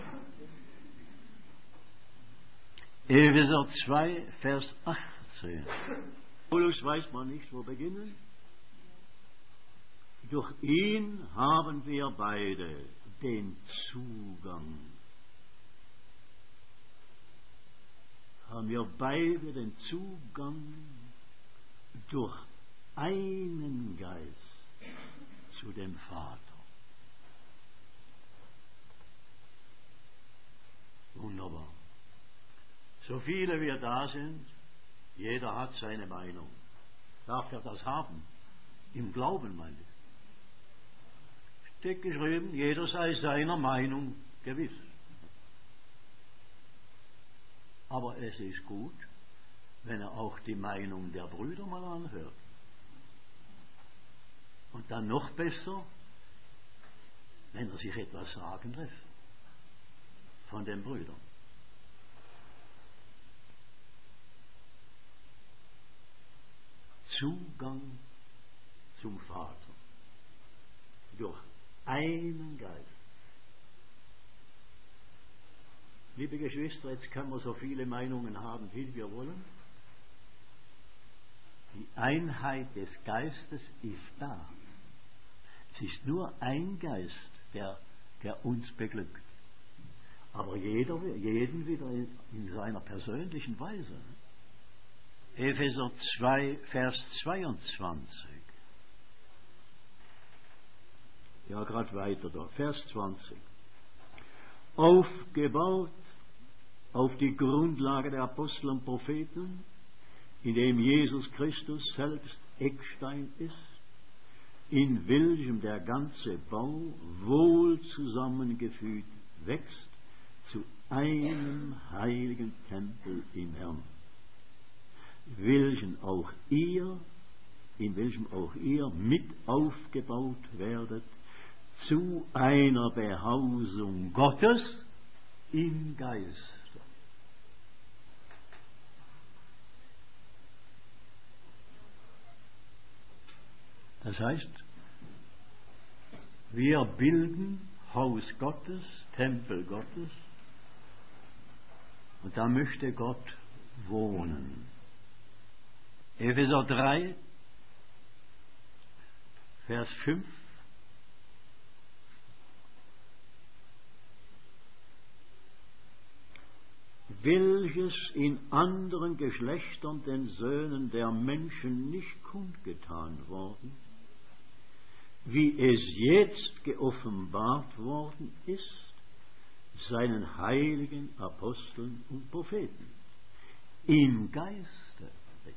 Epheser 2, Vers 18. Paulus weiß man nicht, wo beginnen. Durch ihn haben wir beide den Zugang. Haben wir beide den Zugang durch einen Geist zu dem Vater. Wunderbar. So viele wir da sind, jeder hat seine Meinung. Darf er das haben? Im Glauben, meine ich. Steht geschrieben, jeder sei seiner Meinung gewiss. Aber es ist gut, wenn er auch die Meinung der Brüder mal anhört. Und dann noch besser, wenn er sich etwas sagen lässt von den Brüdern. Zugang zum Vater durch einen Geist. Liebe Geschwister, jetzt können wir so viele Meinungen haben, wie wir wollen. Die Einheit des Geistes ist da. Es ist nur ein Geist, der uns beglückt. Aber jeden wieder in seiner persönlichen Weise. Epheser 2, Vers 22. Ja, gerade weiter da. Vers 20. Aufgebaut auf die Grundlage der Apostel und Propheten, in dem Jesus Christus selbst Eckstein ist, in welchem der ganze Bau wohl zusammengefügt wächst zu einem heiligen Tempel im Herrn, in welchem auch ihr mit aufgebaut werdet zu einer Behausung Gottes im Geist. Das heißt, wir bilden Haus Gottes, Tempel Gottes, und da möchte Gott wohnen. Epheser 3, Vers 5. Welches in anderen Geschlechtern den Söhnen der Menschen nicht kundgetan worden, wie es jetzt geoffenbart worden ist, seinen heiligen Aposteln und Propheten im Geiste.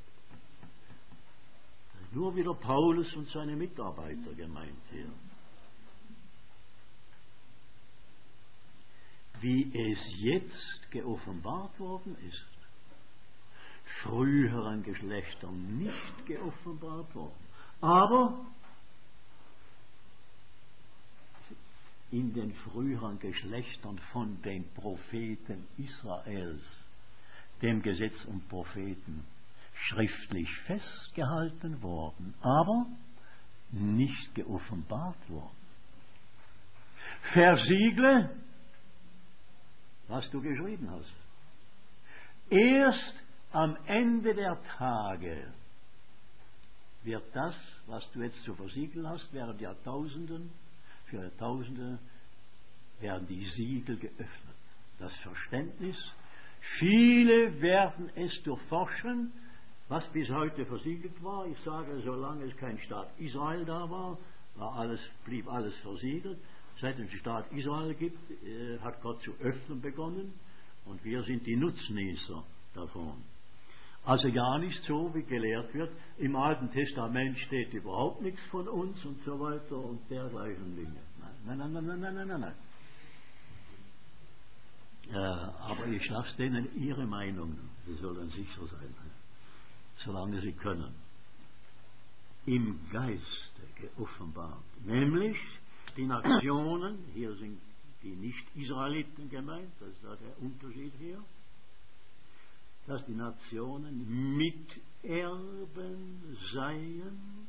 Nur wieder Paulus und seine Mitarbeiter gemeint hier. Wie es jetzt geoffenbart worden ist, früheren Geschlechtern nicht geoffenbart worden, aber in den früheren Geschlechtern von den Propheten Israels, dem Gesetz und Propheten, schriftlich festgehalten worden, aber nicht geoffenbart worden. Versiegle, was du geschrieben hast. Erst am Ende der Tage wird das, was du jetzt zu versiegeln hast, während Jahrtausenden, für Jahrtausende werden die Siegel geöffnet. Das Verständnis, viele werden es durchforschen, was bis heute versiegelt war. Ich sage, solange es kein Staat Israel da war, blieb alles versiegelt. Seit es den Staat Israel gibt, hat Gott zu öffnen begonnen, und wir sind die Nutznießer davon. Also gar nicht so, wie gelehrt wird, im Alten Testament steht überhaupt nichts von uns und so weiter und dergleichen Dinge. Nein. Aber ich lasse denen ihre Meinung, sie sollen sicher sein, solange sie können. Im Geiste geoffenbart, nämlich die Nationen, hier sind die Nicht-Israeliten gemeint, das ist da der Unterschied hier, dass die Nationen Miterben seien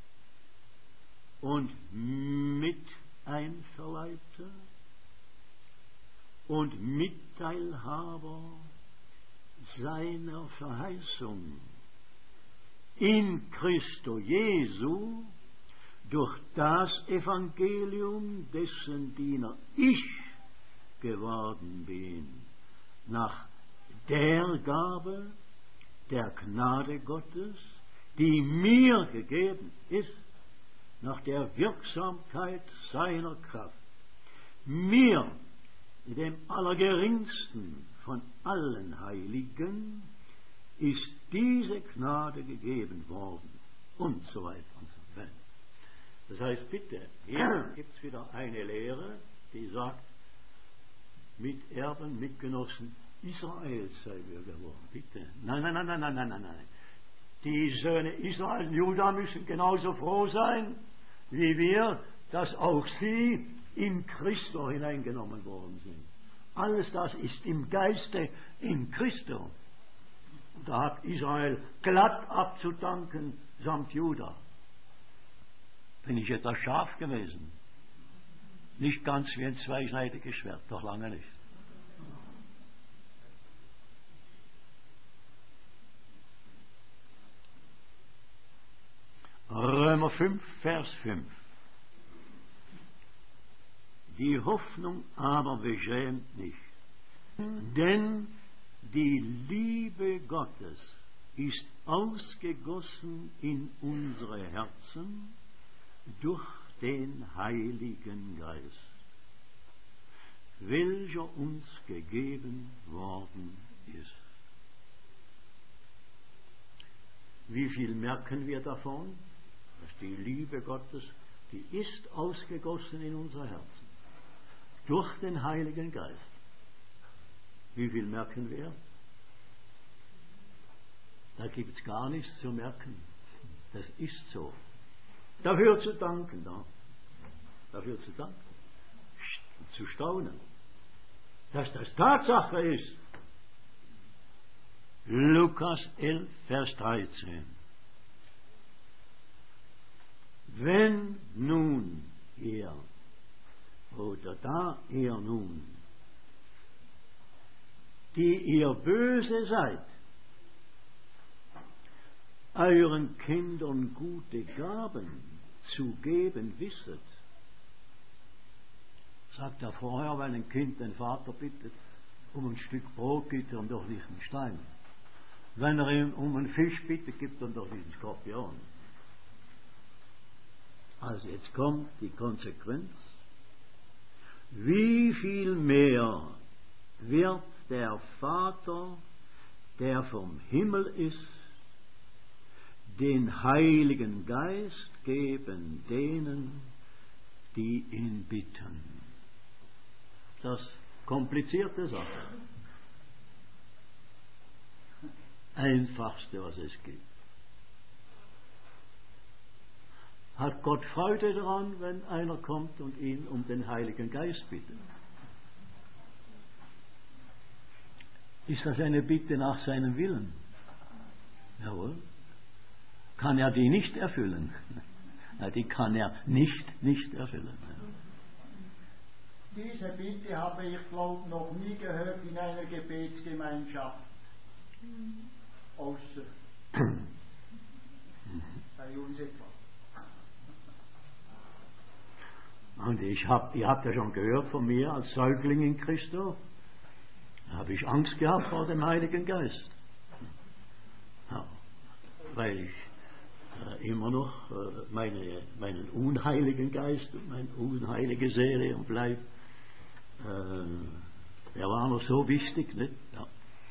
und Miteinverleibte und Mitteilhaber seiner Verheißung in Christo Jesu durch das Evangelium, dessen Diener ich geworden bin, nach der Gabe der Gnade Gottes, die mir gegeben ist, nach der Wirksamkeit seiner Kraft, mir, dem Allergeringsten von allen Heiligen, ist diese Gnade gegeben worden, und so weiter und so weiter. Das heißt, bitte, hier gibt es wieder eine Lehre, die sagt, Miterben, Mitgenossen Israels sei wir geworden. Bitte. Nein. Die Söhne Israel und Juda müssen genauso froh sein, wie wir, dass auch sie in Christo hineingenommen worden sind. Alles das ist im Geiste in Christo. Da hat Israel glatt abzudanken, samt Juda. Bin ich etwas scharf gewesen? Nicht ganz wie ein zweischneidiges Schwert, doch lange nicht. Römer 5, Vers 5. Die Hoffnung aber beschämt nicht, denn die Liebe Gottes ist ausgegossen in unsere Herzen durch den Heiligen Geist, welcher uns gegeben worden ist. Wie viel merken wir davon? Dass die Liebe Gottes, die ist ausgegossen in unser Herzen, durch den Heiligen Geist. Wie viel merken wir? Da gibt es gar nichts zu merken. Das ist so. Dafür zu danken, dafür zu danken, zu staunen, dass das Tatsache ist. Lukas 11, Vers 13. Wenn nun ihr, oder da ihr nun, die ihr böse seid, euren Kindern gute Gaben zu geben wisset, sagt er vorher, wenn ein Kind den Vater bittet, um ein Stück Brot, gibt er ihm doch nicht einen Stein. Wenn er ihn um einen Fisch bittet, gibt er ihm doch nicht einen Skorpion. Also jetzt kommt die Konsequenz. Wie viel mehr wird der Vater, der vom Himmel ist, den Heiligen Geist geben denen, die ihn bitten. Das komplizierte Sache. Einfachste, was es gibt. Hat Gott Freude daran, wenn einer kommt und ihn um den Heiligen Geist bittet? Ist das eine Bitte nach seinem Willen? Jawohl. Kann er die nicht erfüllen? Die kann er nicht erfüllen. Diese Bitte habe ich, glaube noch nie gehört in einer Gebetsgemeinschaft. Außer bei uns etwa. Und ihr habt ja schon gehört von mir als Säugling in Christo, da habe ich Angst gehabt vor dem Heiligen Geist. Ja, weil ich immer noch meinen unheiligen Geist und meine unheilige Seele und Leib, der war noch so wichtig, nicht? Ja.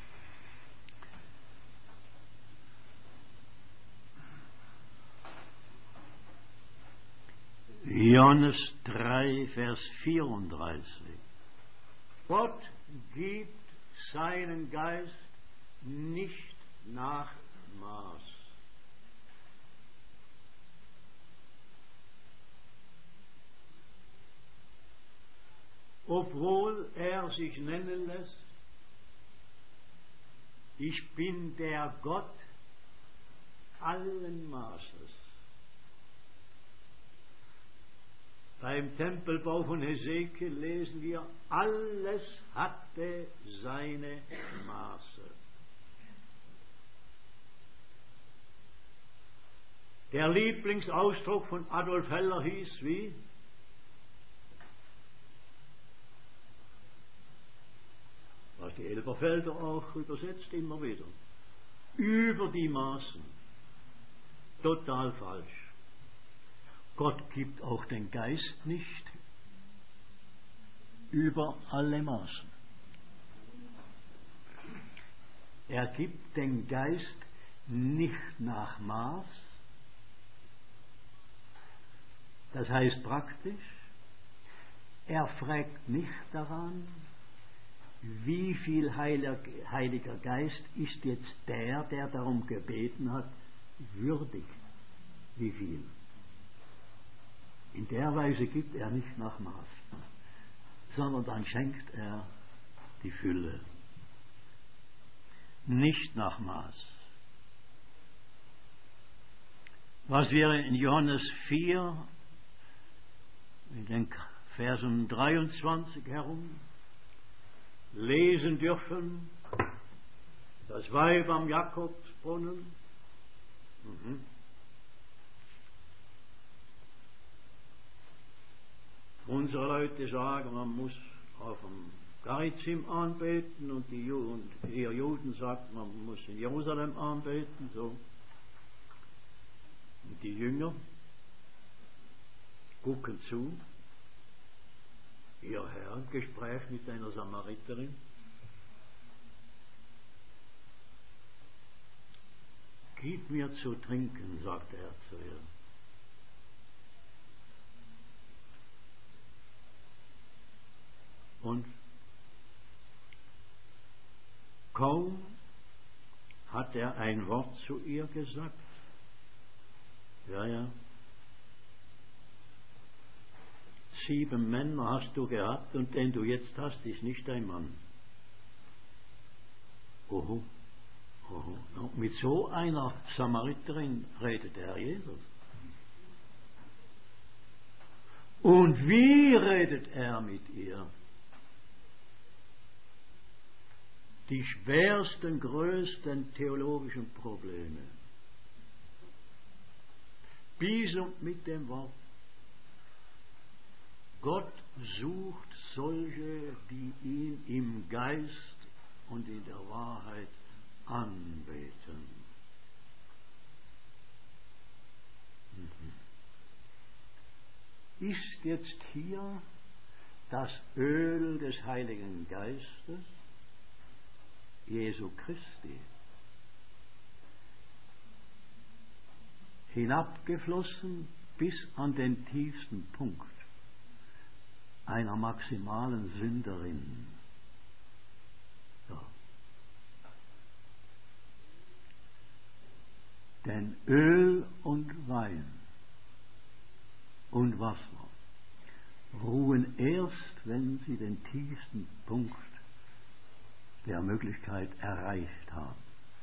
Johannes 3, Vers 34. Gott gibt seinen Geist nicht nach Maß. Obwohl er sich nennen lässt, ich bin der Gott allen Maßes. Beim Tempelbau von Hesekiel lesen wir, alles hatte seine Maße. Der Lieblingsausdruck von Adolf Heller hieß wie? Was die Elberfelder auch übersetzt immer wieder. Über die Maßen. Total falsch. Gott gibt auch den Geist nicht über alle Maßen. Er gibt den Geist nicht nach Maß. Das heißt praktisch, er fragt nicht daran, wie viel Heiliger Geist ist jetzt der darum gebeten hat, würdig. Wie viel? In der Weise gibt er nicht nach Maß, sondern dann schenkt er die Fülle. Nicht nach Maß. Was wir in Johannes 4, in den Versen 23 herum, lesen dürfen, das Weib am Jakobsbrunnen. Unsere Leute sagen, man muss auf dem Gerizim anbeten und ihr Juden sagt, man muss in Jerusalem anbeten. So. Und die Jünger gucken zu. Ihr Herr im Gespräch mit einer Samariterin. Gib mir zu trinken, sagte er zu ihr. Und kaum hat er ein Wort zu ihr gesagt. Ja. 7 Männer hast du gehabt und den du jetzt hast, ist nicht dein Mann. Oho. Und mit so einer Samariterin redet der Herr Jesus. Und wie redet er mit ihr? Die schwersten, größten theologischen Probleme. Bis und mit dem Wort. Gott sucht solche, die ihn im Geist und in der Wahrheit anbeten. Ist jetzt hier das Öl des Heiligen Geistes Jesu Christi hinabgeflossen bis an den tiefsten Punkt einer maximalen Sünderin. Ja. Denn Öl und Wein und Wasser ruhen erst, wenn sie den tiefsten Punkt der Möglichkeit erreicht haben.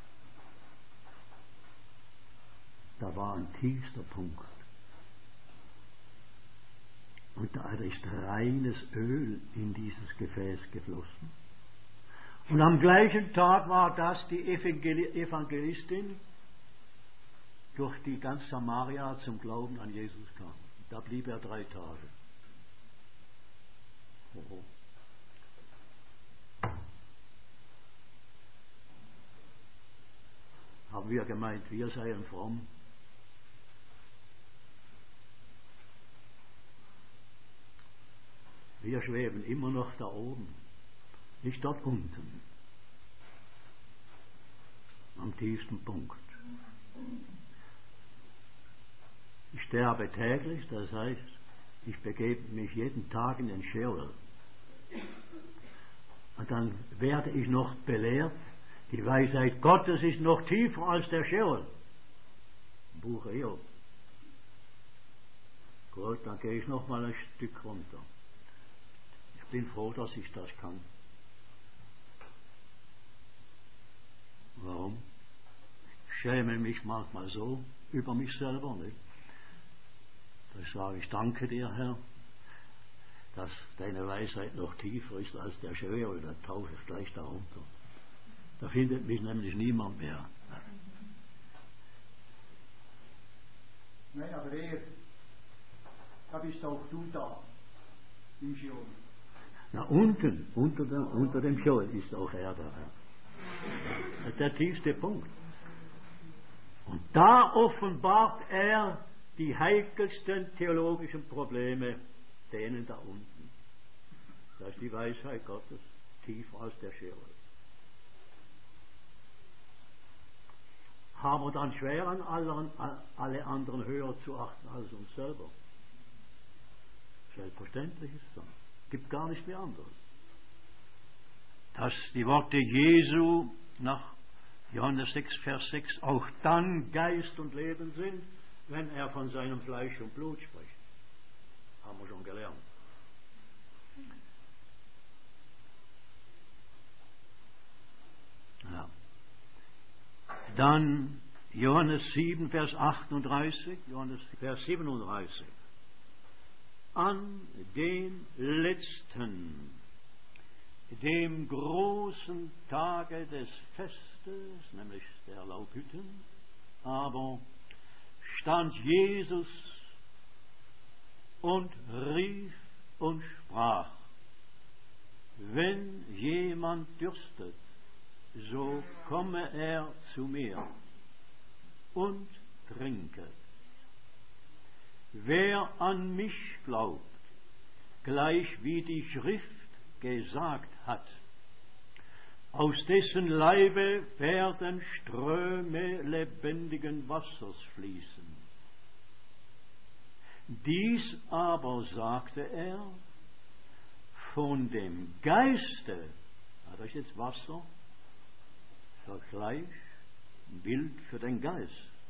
Da war ein tiefster Punkt. Und da ist reines Öl in dieses Gefäß geflossen. Und am gleichen Tag war das die Evangelistin, durch die ganz Samaria zum Glauben an Jesus kam. Da blieb er 3 Tage. Haben wir gemeint, wir seien fromm? Wir schweben immer noch da oben, nicht dort unten, am tiefsten Punkt. Ich sterbe täglich, das heißt, ich begebe mich jeden Tag in den Sheol. Und dann werde ich noch belehrt, die Weisheit Gottes ist noch tiefer als der Sheol. Buch Hiob. Gut, dann gehe ich noch mal ein Stück runter. Ich bin froh, dass ich das kann. Warum? Ich schäme mich manchmal so über mich selber, nicht? Da sage ich, danke dir, Herr, dass deine Weisheit noch tiefer ist als der Sheol, da tauche ich gleich darunter. Da findet mich nämlich niemand mehr. Nein, aber da bist auch du da, im Scheol. Na, unten, unter dem Scheol ist auch er da. Ja. Der tiefste Punkt. Und da offenbart er die heikelsten theologischen Probleme denen da unten. Das ist die Weisheit Gottes, tiefer als der Scheol. Haben wir dann schwer an alle anderen höher zu achten als uns selber? Selbstverständlich ist es so. Gibt gar nicht mehr anderes. Dass die Worte Jesu nach Johannes 6, Vers 6 auch dann Geist und Leben sind, wenn er von seinem Fleisch und Blut spricht. Haben wir schon gelernt. Ja. Dann Johannes 7, Vers 38, Johannes Vers 37. An dem letzten, dem großen Tage des Festes, nämlich der Laubhütten, aber stand Jesus und rief und sprach: Wenn jemand dürstet, so komme er zu mir und trinke. Wer an mich glaubt, gleich wie die Schrift gesagt hat, aus dessen Leibe werden Ströme lebendigen Wassers fließen. Dies aber sagte er von dem Geiste, das ist jetzt Wasser, Vergleich, Bild für den Geist.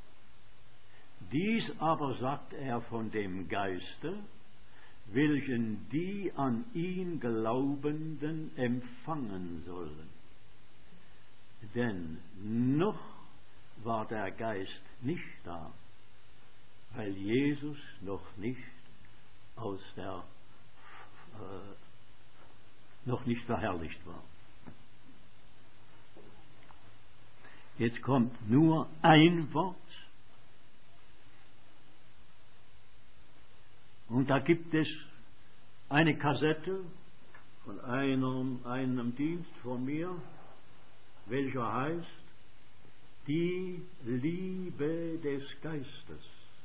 Dies aber sagt er von dem Geiste, welchen die an ihn Glaubenden empfangen sollen. Denn noch war der Geist nicht da, weil Jesus noch nicht noch nicht verherrlicht war. Jetzt kommt nur ein Wort. Und da gibt es eine Kassette von einem Dienst von mir, welcher heißt Die Liebe des Geistes.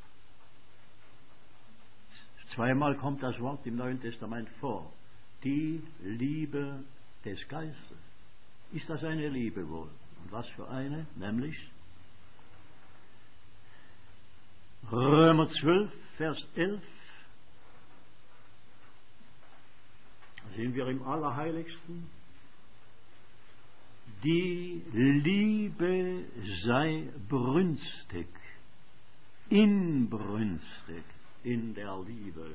Zweimal kommt das Wort im Neuen Testament vor. Die Liebe des Geistes. Ist das eine Liebe wohl? Und was für eine? Nämlich Römer 12, Vers 11. Da sind wir im Allerheiligsten. Die Liebe sei brünstig, inbrünstig in der Liebe.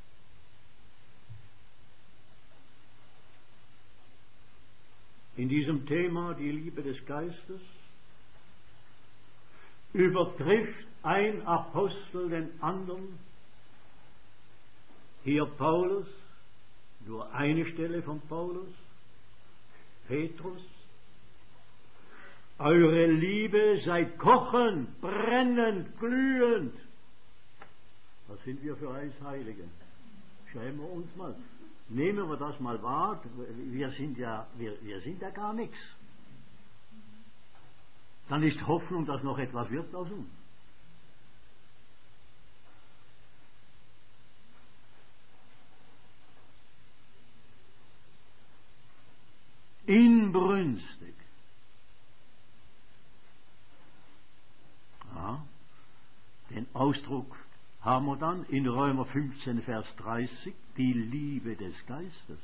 In diesem Thema, die Liebe des Geistes, übertrifft ein Apostel den anderen. Hier Paulus, nur eine Stelle von Paulus, Petrus. Eure Liebe sei kochend, brennend, glühend. Was sind wir für Heilige? Schreiben wir uns mal. Nehmen wir das mal wahr, wir sind ja gar nichts. Dann ist Hoffnung, dass noch etwas wird aus uns. Inbrünstig. Ja, den Ausdruck haben wir dann in Römer 15, Vers 30, die Liebe des Geistes.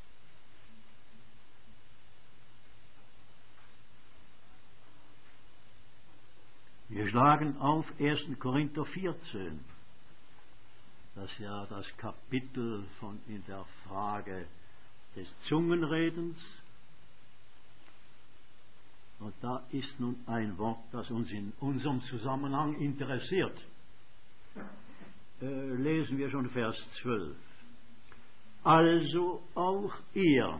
Wir schlagen auf 1. Korinther 14. Das ist ja das Kapitel in der Frage des Zungenredens. Und da ist nun ein Wort, das uns in unserem Zusammenhang interessiert. Lesen wir schon Vers 12. Also auch ihr,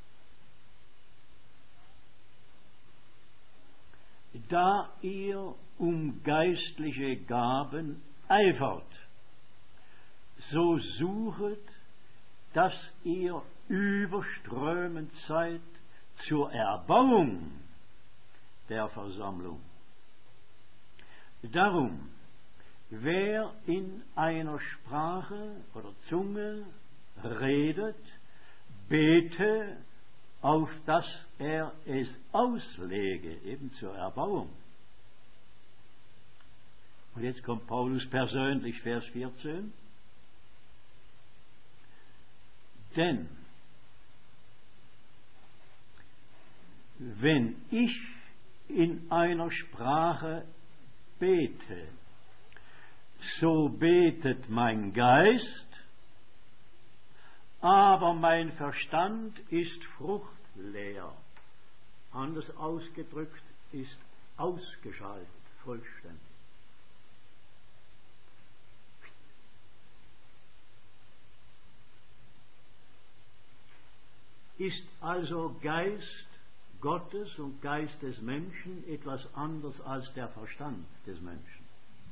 da ihr um geistliche Gaben eifert, so suchet, dass ihr überströmend seid zur Erbauung der Versammlung. Darum, wer in einer Sprache oder Zunge redet, bete, auf dass er es auslege, eben zur Erbauung. Und jetzt kommt Paulus persönlich, Vers 14. Denn wenn ich in einer Sprache bete, so betet mein Geist, aber mein Verstand ist fruchtleer. Anders ausgedrückt, ist ausgeschaltet, vollständig. Ist also Geist Gottes und Geist des Menschen etwas anderes als der Verstand des Menschen?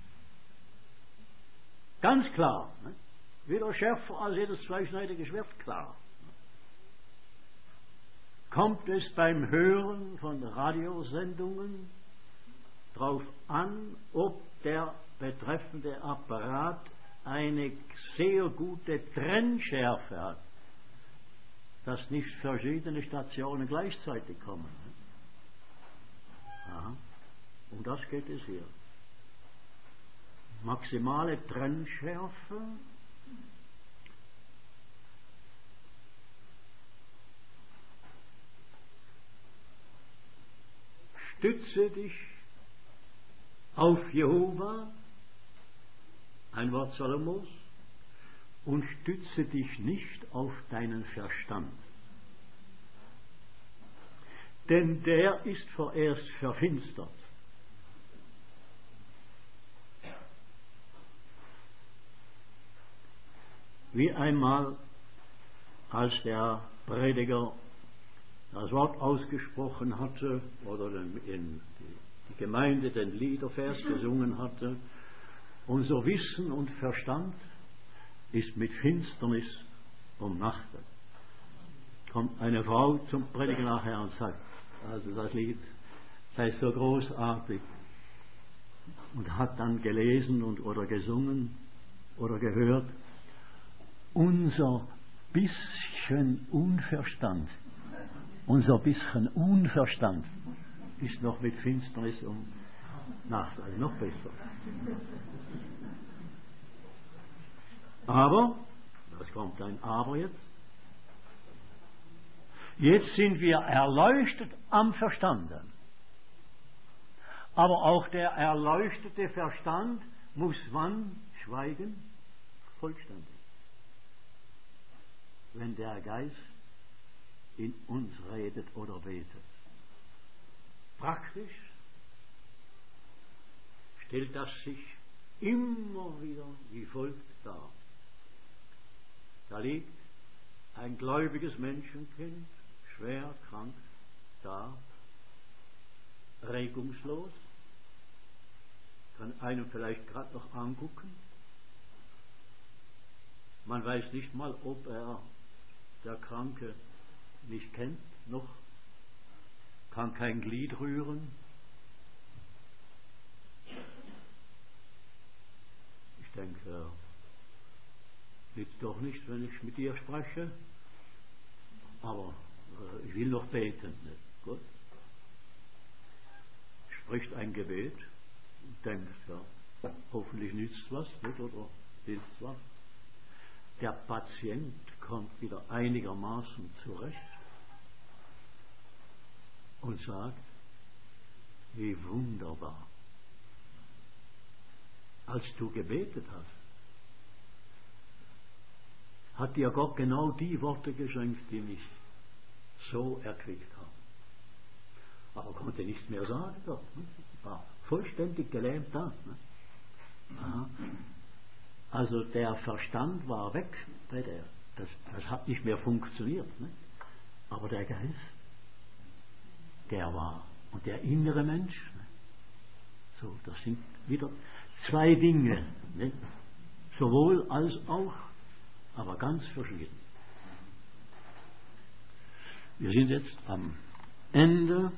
Ganz klar. Ne? Wieder schärfer als jedes zweischneidige Schwert, klar. Kommt es beim Hören von Radiosendungen darauf an, ob der betreffende Apparat eine sehr gute Trennschärfe hat, dass nicht verschiedene Stationen gleichzeitig kommen. Aha. Um das geht es hier. Maximale Trennschärfe. Stütze dich auf Jehova, ein Wort Salomos, und stütze dich nicht auf deinen Verstand. Denn der ist vorerst verfinstert. Wie einmal, als der Prediger das Wort ausgesprochen hatte oder in die Gemeinde den Liedervers gesungen hatte, unser Wissen und Verstand ist mit Finsternis umnachtet. Kommt eine Frau zum Prediger nachher und sagt, also das Lied sei so großartig, und hat dann gelesen oder gesungen oder gehört, unser bisschen Unverstand ist noch mit Finsternis umnachtet, also noch besser. Aber, das kommt ein Aber jetzt, jetzt sind wir erleuchtet am Verstande. Aber auch der erleuchtete Verstand muss wann schweigen? Vollständig. Wenn der Geist in uns redet oder betet. Praktisch stellt das sich immer wieder wie folgt dar. Da liegt ein gläubiges Menschenkind, schwer krank, da, regungslos, kann einen vielleicht gerade noch angucken. Man weiß nicht mal, ob er der Kranke nicht kennt, noch, kann kein Glied rühren. Ich denke, er liegt doch nicht, wenn ich mit dir spreche, aber ich will noch beten. Nicht? Gut. Spricht ein Gebet und denkt, ja, hoffentlich nützt was, nicht? Oder hilft was. Der Patient kommt wieder einigermaßen zurecht und sagt, wie wunderbar, als du gebetet hast, hat dir Gott genau die Worte geschenkt, die mich so erquickt haben. Aber konnte nichts mehr sagen dort. War vollständig gelähmt da. Aha. Also der Verstand war weg bei der. Das hat nicht mehr funktioniert. Ne? Aber der Geist, der war. Und der innere Mensch, ne? So, das sind wieder zwei Dinge, ne? Sowohl als auch, aber ganz verschieden. Wir sind jetzt am Ende.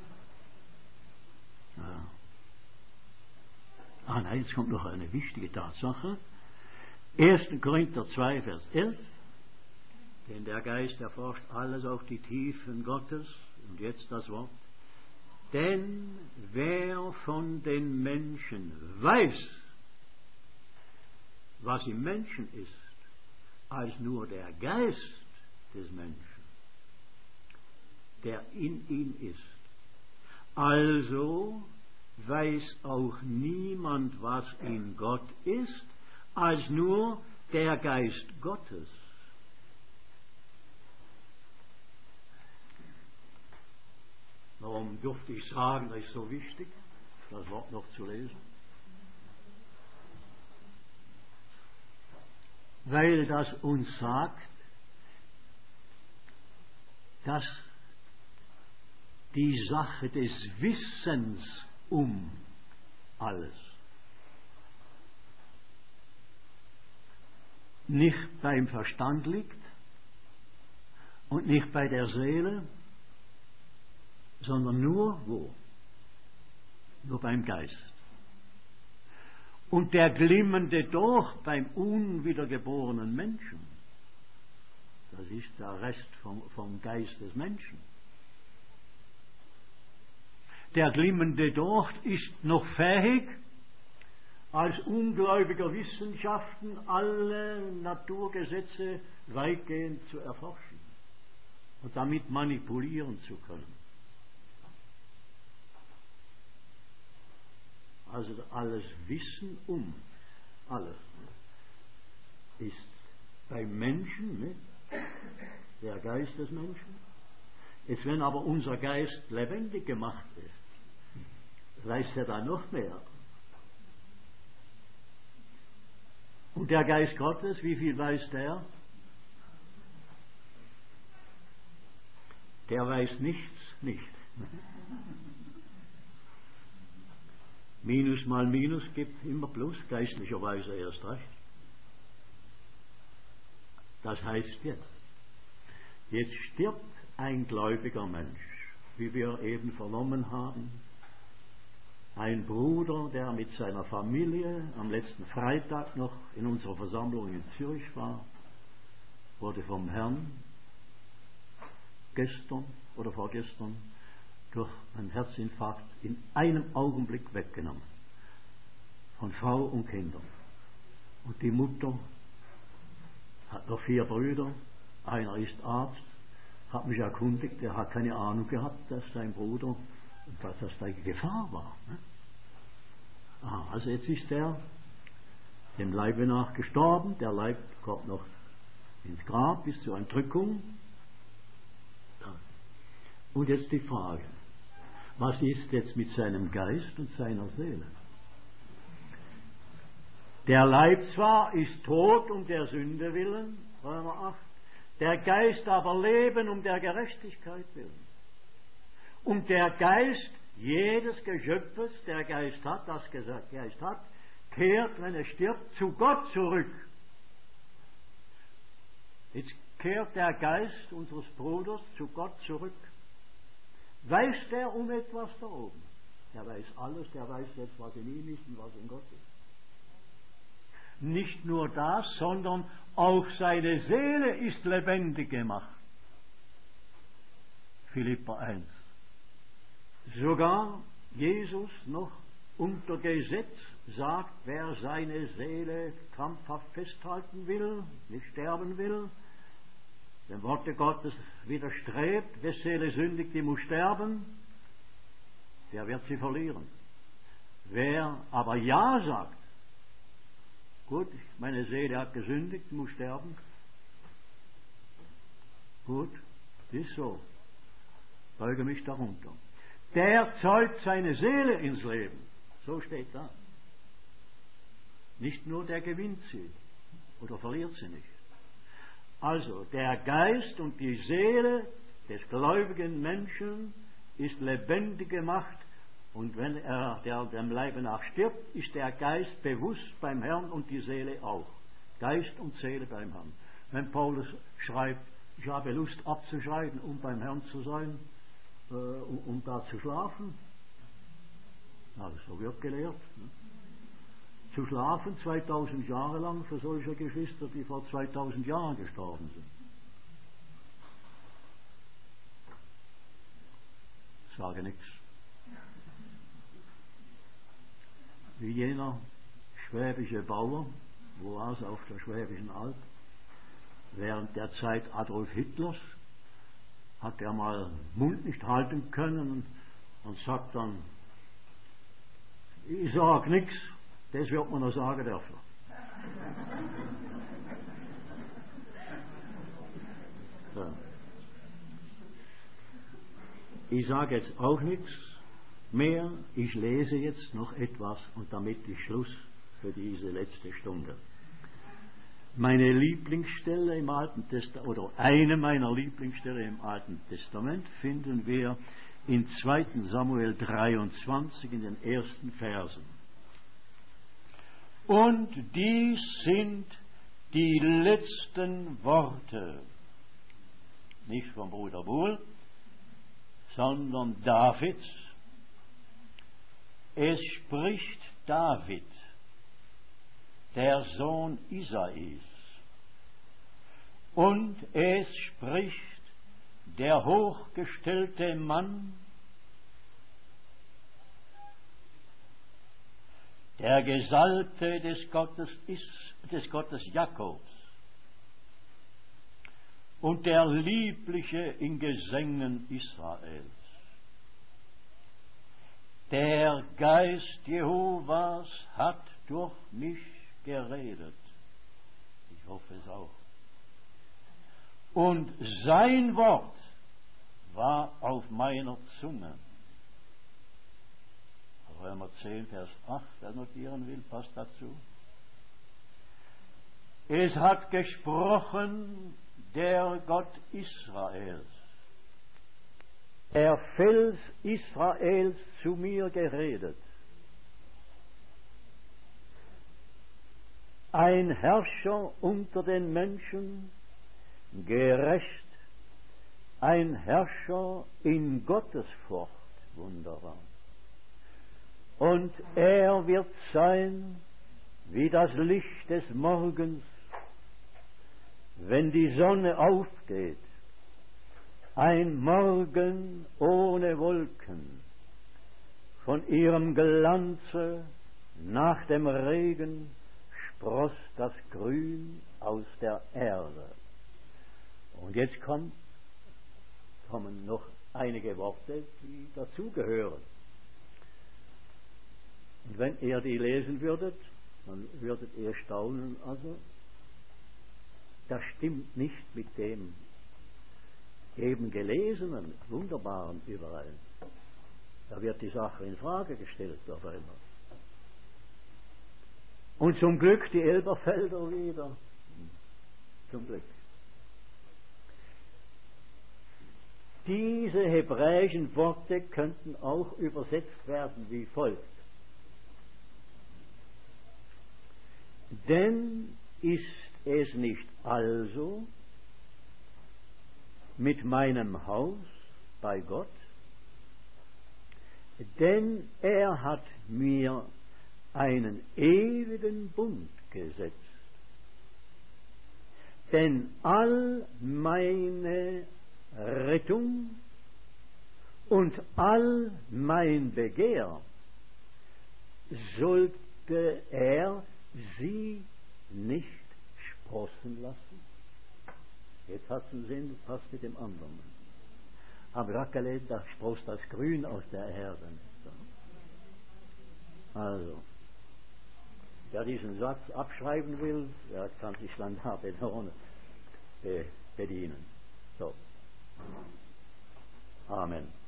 Nein, jetzt kommt noch eine wichtige Tatsache. 1. Korinther 2, Vers 11. Denn der Geist erforscht alles, auch die Tiefen Gottes. Und jetzt das Wort. Denn wer von den Menschen weiß, was im Menschen ist, als nur der Geist des Menschen, der in ihm ist. Also weiß auch niemand, was in Gott ist, als nur der Geist Gottes. Warum durfte ich sagen, das ist so wichtig, das Wort noch zu lesen? Weil das uns sagt, dass die Sache des Wissens um alles nicht beim Verstand liegt und nicht bei der Seele, sondern nur wo? Nur beim Geist. Und der glimmende Dorf beim unwiedergeborenen Menschen, das ist der Rest vom Geist des Menschen. Der glimmende Docht ist noch fähig, als ungläubiger Wissenschaften alle Naturgesetze weitgehend zu erforschen und damit manipulieren zu können. Also alles Wissen um alles ist beim Menschen, ne? Der Geist des Menschen. Jetzt, wenn aber unser Geist lebendig gemacht ist, weiß er da noch mehr. Und der Geist Gottes, wie viel weiß der? Der weiß nichts nicht. Minus mal Minus gibt immer Plus, geistlicherweise erst recht. Das heißt jetzt stirbt ein gläubiger Mensch, wie wir eben vernommen haben. Ein Bruder, der mit seiner Familie am letzten Freitag noch in unserer Versammlung in Zürich war, wurde vom Herrn gestern oder vorgestern durch einen Herzinfarkt in einem Augenblick weggenommen. Von Frau und Kindern. Und die Mutter hat noch 4 Brüder, einer ist Arzt, hat mich erkundigt, er hat keine Ahnung gehabt, dass sein Bruder, dass das eine Gefahr war. Ne? Also jetzt ist er dem Leibe nach gestorben, der Leib kommt noch ins Grab bis zur Entrückung. Und jetzt die Frage, was ist jetzt mit seinem Geist und seiner Seele? Der Leib zwar ist tot um der Sünde willen, Römer 8, der Geist aber leben um der Gerechtigkeit willen. Und der Geist jedes Geschöpfes, der Geist hat, das Geist hat, kehrt, wenn er stirbt, zu Gott zurück. Jetzt kehrt der Geist unseres Bruders zu Gott zurück. Weiß der um etwas da oben? Der weiß alles, der weiß jetzt, was in ihm ist und was in Gott ist. Nicht nur das, sondern auch seine Seele ist lebendig gemacht. Philipper 1. Sogar Jesus noch unter Gesetz sagt, wer seine Seele krampfhaft festhalten will, nicht sterben will, dem Worte Gottes widerstrebt, wer Seele sündigt, die muss sterben, der wird sie verlieren. Wer aber Ja sagt, gut, meine Seele hat gesündigt, muss sterben, gut, ist so, beuge mich darunter. Der zeugt seine Seele ins Leben, so steht da. Nicht nur der gewinnt sie oder verliert sie nicht. Also der Geist und die Seele des gläubigen Menschen ist lebendig gemacht Und wenn er dem Leibe nach stirbt, ist der Geist bewusst beim Herrn und die Seele auch. Geist und Seele beim Herrn. Wenn Paulus schreibt, ich habe Lust abzuscheiden, um beim Herrn zu sein, um da zu schlafen, also so wird gelehrt. Ne? Zu schlafen 2000 Jahre lang für solche Geschwister, die vor 2000 Jahren gestorben sind. Ich sage nichts. Wie jener schwäbische Bauer, wo war es, auf der Schwäbischen Alb, während der Zeit Adolf Hitlers, hat er mal Mund nicht halten können und sagt dann, ich sag nichts, das wird man noch sagen dürfen. Ja. Ich sage jetzt auch nichts mehr, ich lese jetzt noch etwas und damit ist Schluss für diese letzte Stunde. Meine Lieblingsstelle im Alten Testament, oder eine meiner Lieblingsstellen im Alten Testament, finden wir in 2. Samuel 23 in den ersten Versen. Und dies sind die letzten Worte, nicht vom Bruder Buhl, sondern Davids. Es spricht David, der Sohn Isais, und es spricht der hochgestellte Mann, der Gesalbte des Gottes Jakobs und der Liebliche in Gesängen Israels. Der Geist Jehovas hat durch mich geredet. Ich hoffe es auch. Und sein Wort war auf meiner Zunge. Römer 10, Vers 8, wer notieren will, passt dazu. Es hat gesprochen der Gott Israels, der Fels Israels zu mir geredet. Ein Herrscher unter den Menschen, gerecht, ein Herrscher in Gottesfurcht, wunderbar. Und er wird sein wie das Licht des Morgens, wenn die Sonne aufgeht, ein Morgen ohne Wolken, von ihrem Glanze nach dem Regen spross das Grün aus der Erde. Und jetzt kommen noch einige Worte, die dazugehören. Und wenn ihr die lesen würdet, dann würdet ihr staunen, also, das stimmt nicht mit dem eben Gelesenen, Wunderbaren überein. Da wird die Sache in Frage gestellt auf einmal. Und zum Glück die Elberfelder wieder. Zum Glück. Diese hebräischen Worte könnten auch übersetzt werden wie folgt. Denn ist es nicht also mit meinem Haus bei Gott? Denn er hat mir einen ewigen Bund gesetzt. Denn all meine Rettung und all mein Begehr sollte er sie nicht sprossen lassen. Jetzt hat es einen Sinn, passt mit dem anderen. Am Rackele, da spross das Grün aus der Erde. Also, wer diesen Satz abschreiben will, der kann sich dann da bedienen. So. Amen.